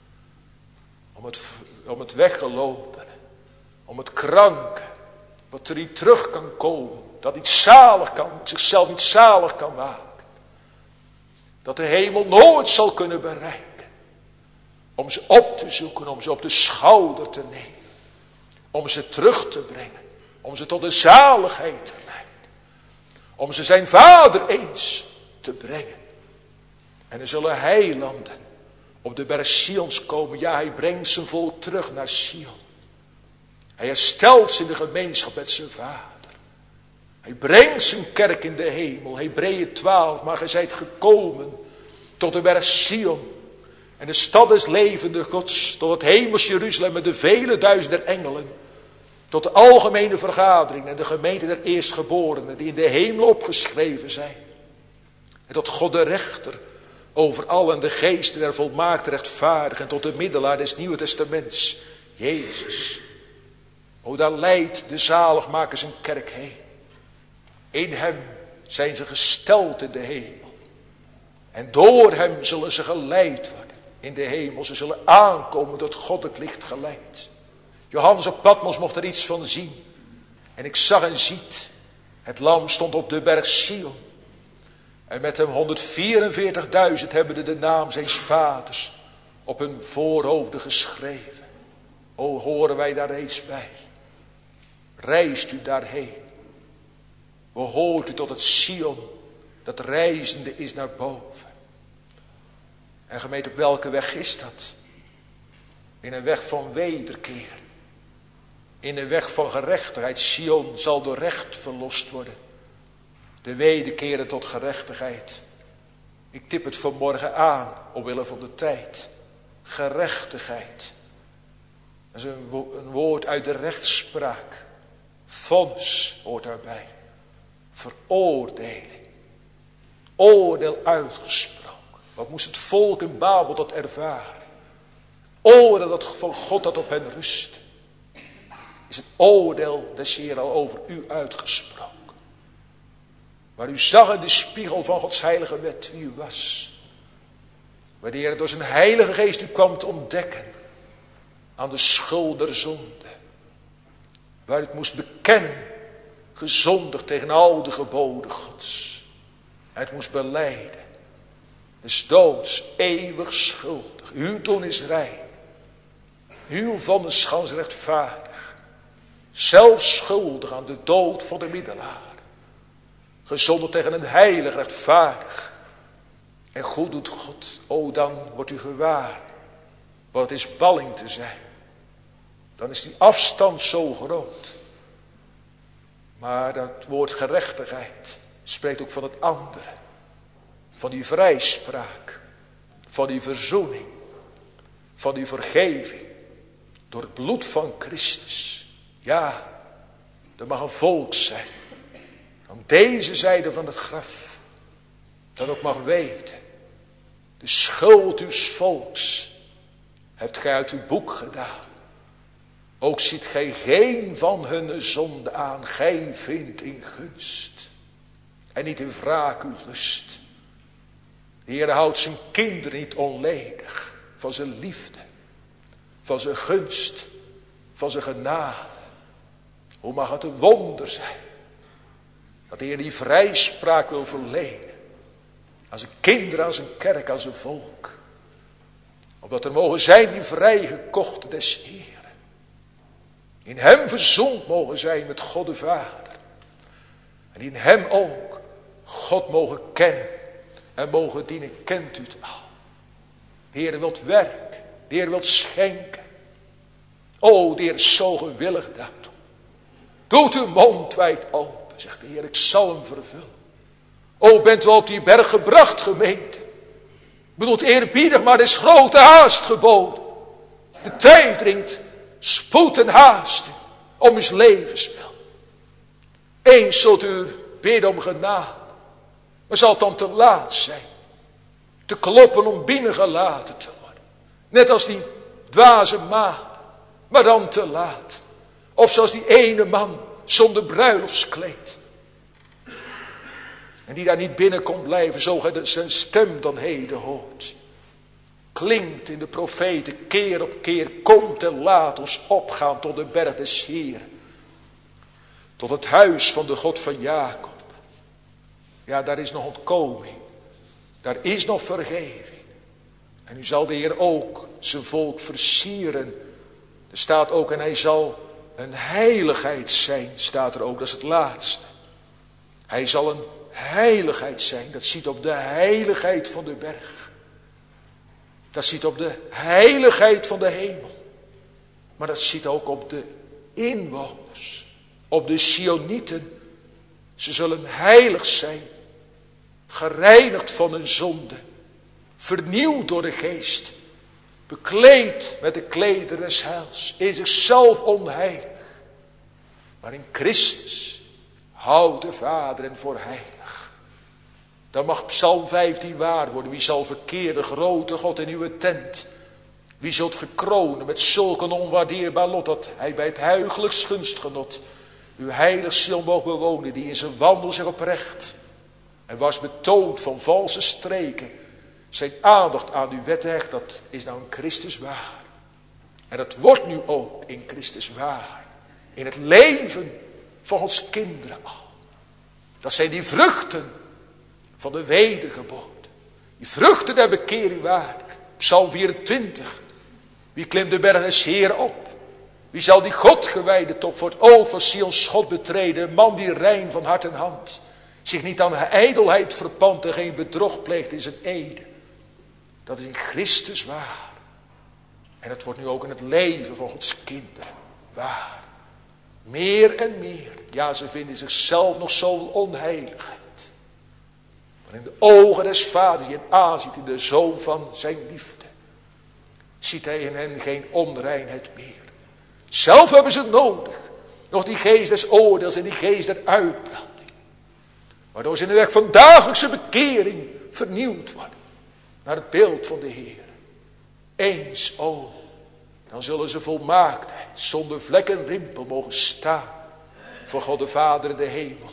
Om het, om het weggelopen. Om het kranke. Wat er niet terug kan komen. Dat niet zalig kan. Zichzelf niet zalig kan maken. Dat de hemel nooit zal kunnen bereiken. Om ze op te zoeken. Om ze op de schouder te nemen. Om ze terug te brengen. Om ze tot de zaligheid te leiden. Om ze zijn vader eens te brengen. En er zullen heilanden op de berg Sions komen. Ja, hij brengt zijn volk terug naar Sion. Hij herstelt ze in de gemeenschap met zijn vader. Hij brengt zijn kerk in de hemel. Hebreeën twaalf, maar gij zijt gekomen tot de berg Sion. En de stad des levende Gods. Tot het hemels Jeruzalem met de vele duizenden engelen. Tot de algemene vergadering en de gemeente der eerstgeborenen. Die in de hemel opgeschreven zijn. En tot God de rechter. Over allen de geesten der volmaakte rechtvaardigen. En tot de middelaar des Nieuwe Testaments. Jezus. O, daar leidt de zaligmaker zijn kerk heen. In hem zijn ze gesteld in de hemel. En door hem zullen ze geleid worden in de hemel. Ze zullen aankomen tot God het licht geleid. Johannes op Patmos mocht er iets van zien. En ik zag en ziet. Het lam stond op de berg Sion. En met hem honderdvierenveertigduizend hebben de, de naam zijns vaders op hun voorhoofden geschreven. O, horen wij daar reeds bij. Reist u daarheen. Behoort u tot het Sion dat reizende is naar boven. En gemeente, op welke weg is dat? In een weg van wederkeer. In een weg van gerechtigheid. Sion zal door recht verlost worden. De wederkeren tot gerechtigheid. Ik tip het vanmorgen aan, omwille van de tijd. Gerechtigheid. Dat is een, wo- een woord uit de rechtspraak. Vonnis hoort daarbij. Veroordeling. Oordeel uitgesproken. Wat moest het volk in Babel dat ervaren? Oordeel dat van God dat op hen rust. Is het oordeel des Heer al over u uitgesproken. Maar u zag in de spiegel van Gods heilige wet wie u was. Waar de Heer door zijn heilige geest u kwam te ontdekken. Aan de schuld der zonde. Waar u het moest bekennen. Gezondigd tegen al de geboden Gods. En het moest belijden. Des doods eeuwig schuldig. Uw doen is rein. Uw vonnis gans rechtvaardig. Zelfs schuldig aan de dood van de middelaar. Gezondigd tegen een heilig rechtvaardig. En goed doet God. O, dan wordt u gewaar. Wat het is balling te zijn. Dan is die afstand zo groot. Maar dat woord gerechtigheid spreekt ook van het andere. Van die vrijspraak. Van die verzoening. Van die vergeving. Door het bloed van Christus. Ja, er mag een volk zijn. Aan deze zijde van het graf. Dat ook mag weten. De schuld uw volks hebt gij uit uw boek gedaan. Ook ziet gij geen van hun zonde aan. Gij vindt in gunst en niet in wraak uw lust. De Heer houdt zijn kinderen niet onledig van zijn liefde, van zijn gunst, van zijn genade. Hoe mag het een wonder zijn dat de Heer die vrijspraak wil verlenen aan zijn kinderen, aan zijn kerk, aan zijn volk. Opdat er mogen zijn die vrijgekochten des Heeren. In hem verzond mogen zijn met God de Vader. En in hem ook God mogen kennen en mogen dienen. Kent u het al? De Heer wilt werken. De Heer wilt schenken. O, de Heer is zo gewillig daartoe. Doet uw mond wijd open, zegt de Heer, ik zal hem vervullen. O, bent u op die berg gebracht, gemeente. Bedoelt eerbiedig, maar er is grote haast geboden. De tijd dringt spoed en haast om uw levenswil. Eens zult u bidden om genade. Maar zal het dan te laat zijn. Te kloppen om binnengelaten te worden. Net als die dwaze maagd. Maar dan te laat. Of zoals die ene man zonder bruiloftskleed. En die daar niet binnen kon blijven. Zo gij zijn stem dan heden hoort. Klinkt in de profeten keer op keer. Komt en laat ons opgaan tot de berg des Heeren. Tot het huis van de God van Jacob. Ja, daar is nog ontkoming. Daar is nog vergeving. En nu zal de Heer ook zijn volk versieren. Er staat ook, en hij zal een heiligheid zijn, staat er ook, dat is het laatste. Hij zal een heiligheid zijn, dat ziet op de heiligheid van de berg. Dat ziet op de heiligheid van de hemel. Maar dat ziet ook op de inwoners, op de Sionieten. Ze zullen heilig zijn, gereinigd van hun zonde, vernieuwd door de geest, bekleed met de klederen des heils, in zichzelf onheilig, maar in Christus houdt de Vader en voor heilig. Dan mag Psalm vijftien waar worden. Wie zal verkeren, grote God in uw tent? Wie zult gekronen met zulk een onwaardeerbaar lot, dat hij bij het huigelijks gunstgenot uw heilig ziel mocht bewonen, die in zijn wandel zich oprecht en was betoond van valse streken, zijn aandacht aan uw wet hecht. Dat is nou in Christus waar. En dat wordt nu ook in Christus waar. In het leven van Gods kinderen al. Dat zijn die vruchten van de wedergeboorte. Die vruchten der bekering waardig. Psalm vierentwintig. Wie klimt de berg des Heeren op? Wie zal die God gewijde top voor het oog van Sions God betreden? Een man die rein van hart en hand, zich niet aan ijdelheid verpant en geen bedrog pleegt in zijn ede. Dat is in Christus waar. En het wordt nu ook in het leven van Gods kinderen waar. Meer en meer. Ja, ze vinden zichzelf nog zoveel onheiligheid. Maar in de ogen des vaders die hen aanziet in de zoon van zijn liefde, ziet hij in hen geen onreinheid meer. Zelf hebben ze nodig. Nog die geest des oordeels en die geest der uitbranding. Waardoor ze in de weg van dagelijkse bekering vernieuwd worden. Naar het beeld van de Heer. Eens, o, dan zullen ze volmaaktheid, zonder vlek en rimpel mogen staan voor God de Vader in de hemel.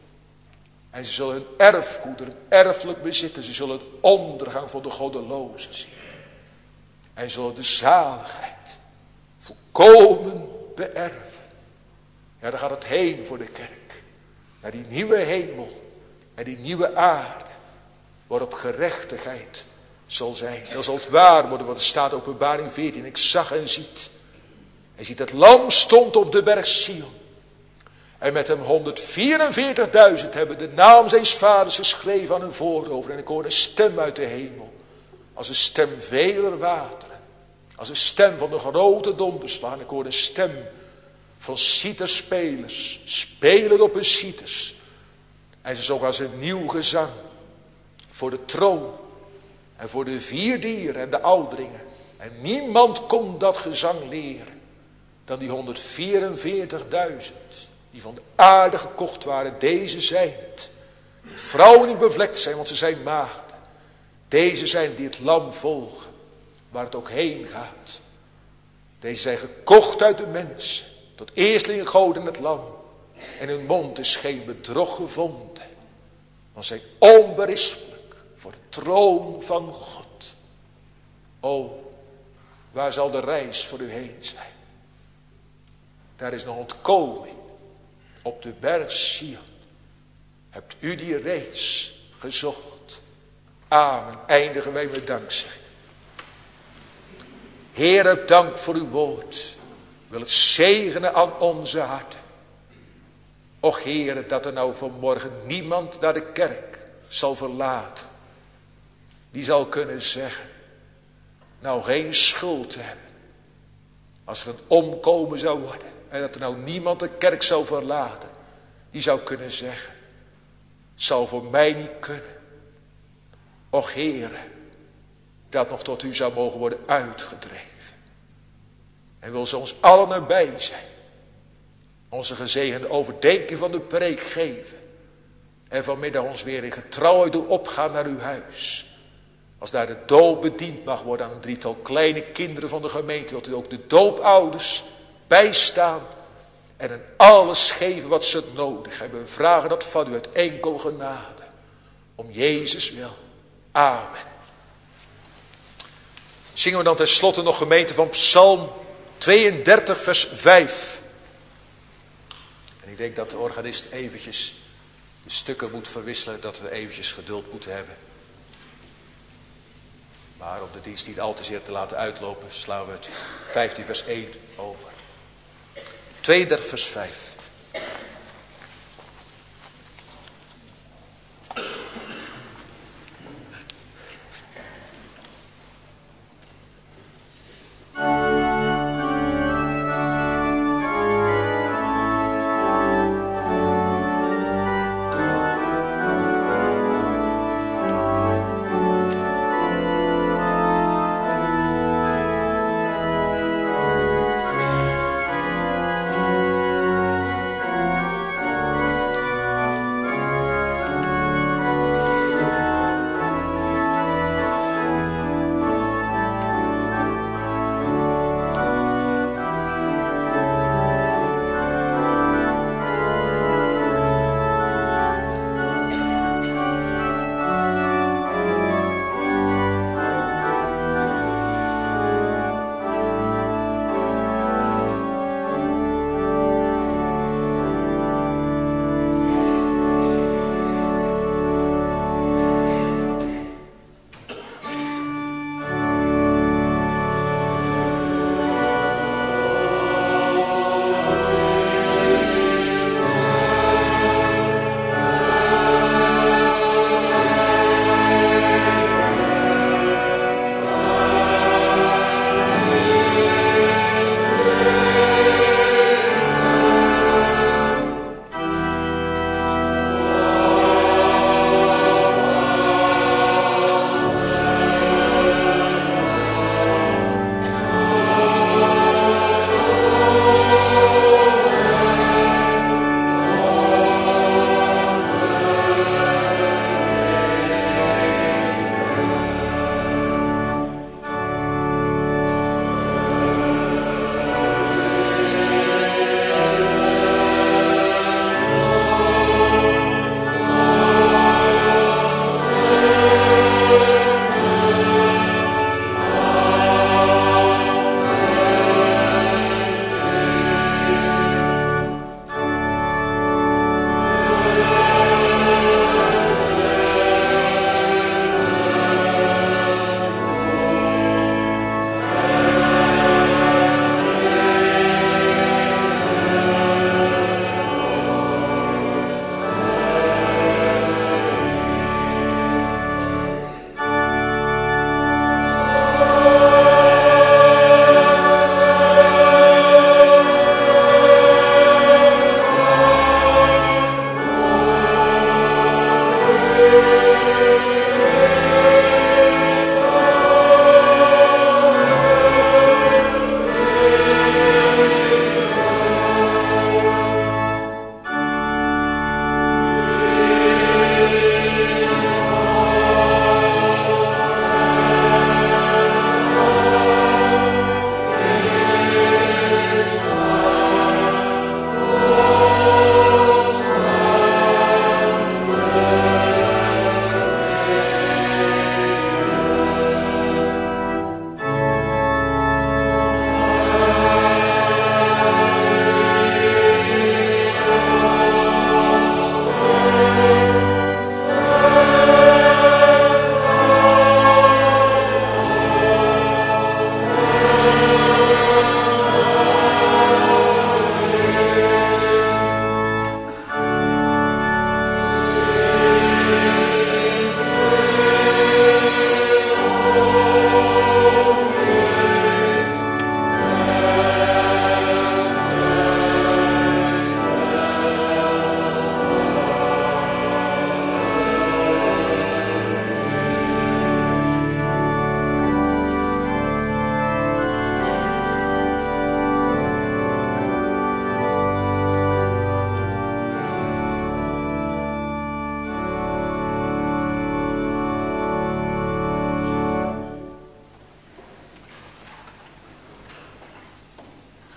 En ze zullen hun erfgoederen erfelijk bezitten. Ze zullen de ondergang van de goddelozen zien. En ze zullen de zaligheid volkomen beërven. Ja, daar gaat het heen voor de kerk. Naar die nieuwe hemel en die nieuwe aarde, waarop gerechtigheid zal zijn. Dan zal het waar worden wat er staat, Openbaring veertien. Ik zag en ziet. En ziet het lam stond op de berg Sion. En met hem honderdvierenveertigduizend hebben de naam zijns vaders geschreven aan hun voorhoofd. En ik hoorde een stem uit de hemel. Als een stem veler wateren. Als een stem van de grote donderslag. En ik hoorde een stem van citerspelers. Spelen op hun citers. En ze zongen als een nieuw gezang. Voor de troon. En voor de vier dieren en de ouderingen. En niemand kon dat gezang leren. Dan die honderdvierenveertigduizend. Die van de aarde gekocht waren. Deze zijn het. Vrouwen die bevlekt zijn, want ze zijn maagden. Deze zijn die het lam volgen, waar het ook heen gaat. Deze zijn gekocht uit de mensen, tot eerstling goden het lam. En hun mond is geen bedrog gevonden, want zij onberispelijk voor de troon van God. O, waar zal de reis voor u heen zijn? Daar is nog ontkoming op de berg Sion. Hebt u die reeds gezocht? Amen. Eindigen wij met dankzij. Heer, dank voor uw woord. Wil het zegenen aan onze harten. Och Heer, dat er nou vanmorgen niemand naar de kerk zal verlaten. Die zal kunnen zeggen, nou geen schuld te hebben. Als er een omkomen zou worden. En dat er nou niemand de kerk zou verlaten. Die zou kunnen zeggen, het zal voor mij niet kunnen. Och Heere, dat nog tot u zou mogen worden uitgedreven. En wil ze ons allen erbij zijn. Onze gezegende overdenking van de preek geven. En vanmiddag ons weer in getrouwheid doen opgaan naar uw huis. Als daar de doop bediend mag worden aan een drietal kleine kinderen van de gemeente. Wilt u ook de doopouders bijstaan. En hen alles geven wat ze nodig hebben. We vragen dat van u uit enkel genade. Om Jezus wil. Amen. Zingen we dan tenslotte nog gemeente van Psalm tweeëndertig vers vijf. En ik denk dat de organist eventjes de stukken moet verwisselen. Dat we eventjes geduld moeten hebben. Maar om de dienst niet al te zeer te laten uitlopen, slaan we het vijftien vers één over. tweeëndertig vers vijf.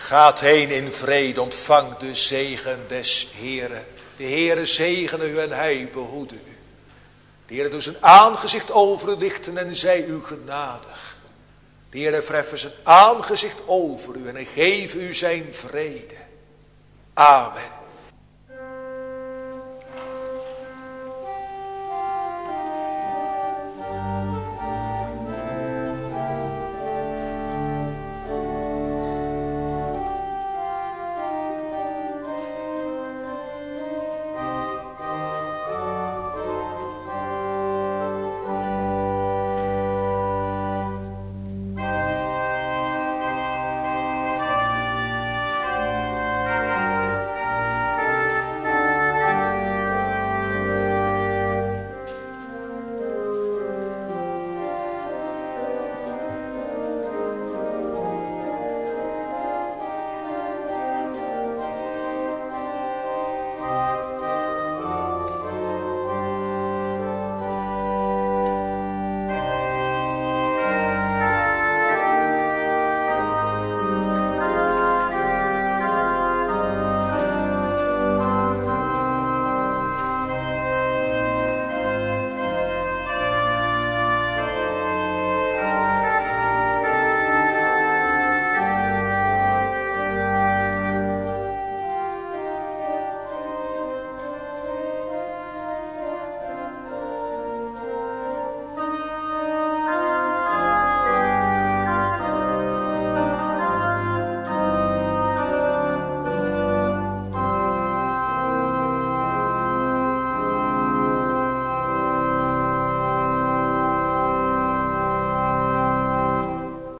Gaat heen in vrede, ontvang de zegen des Heeren. De Heere zegene u en hij behoede u. De Heere doet zijn aangezicht over u lichten en zij u genadig. De Heere verheffen zijn aangezicht over u en hij geeft u zijn vrede. Amen.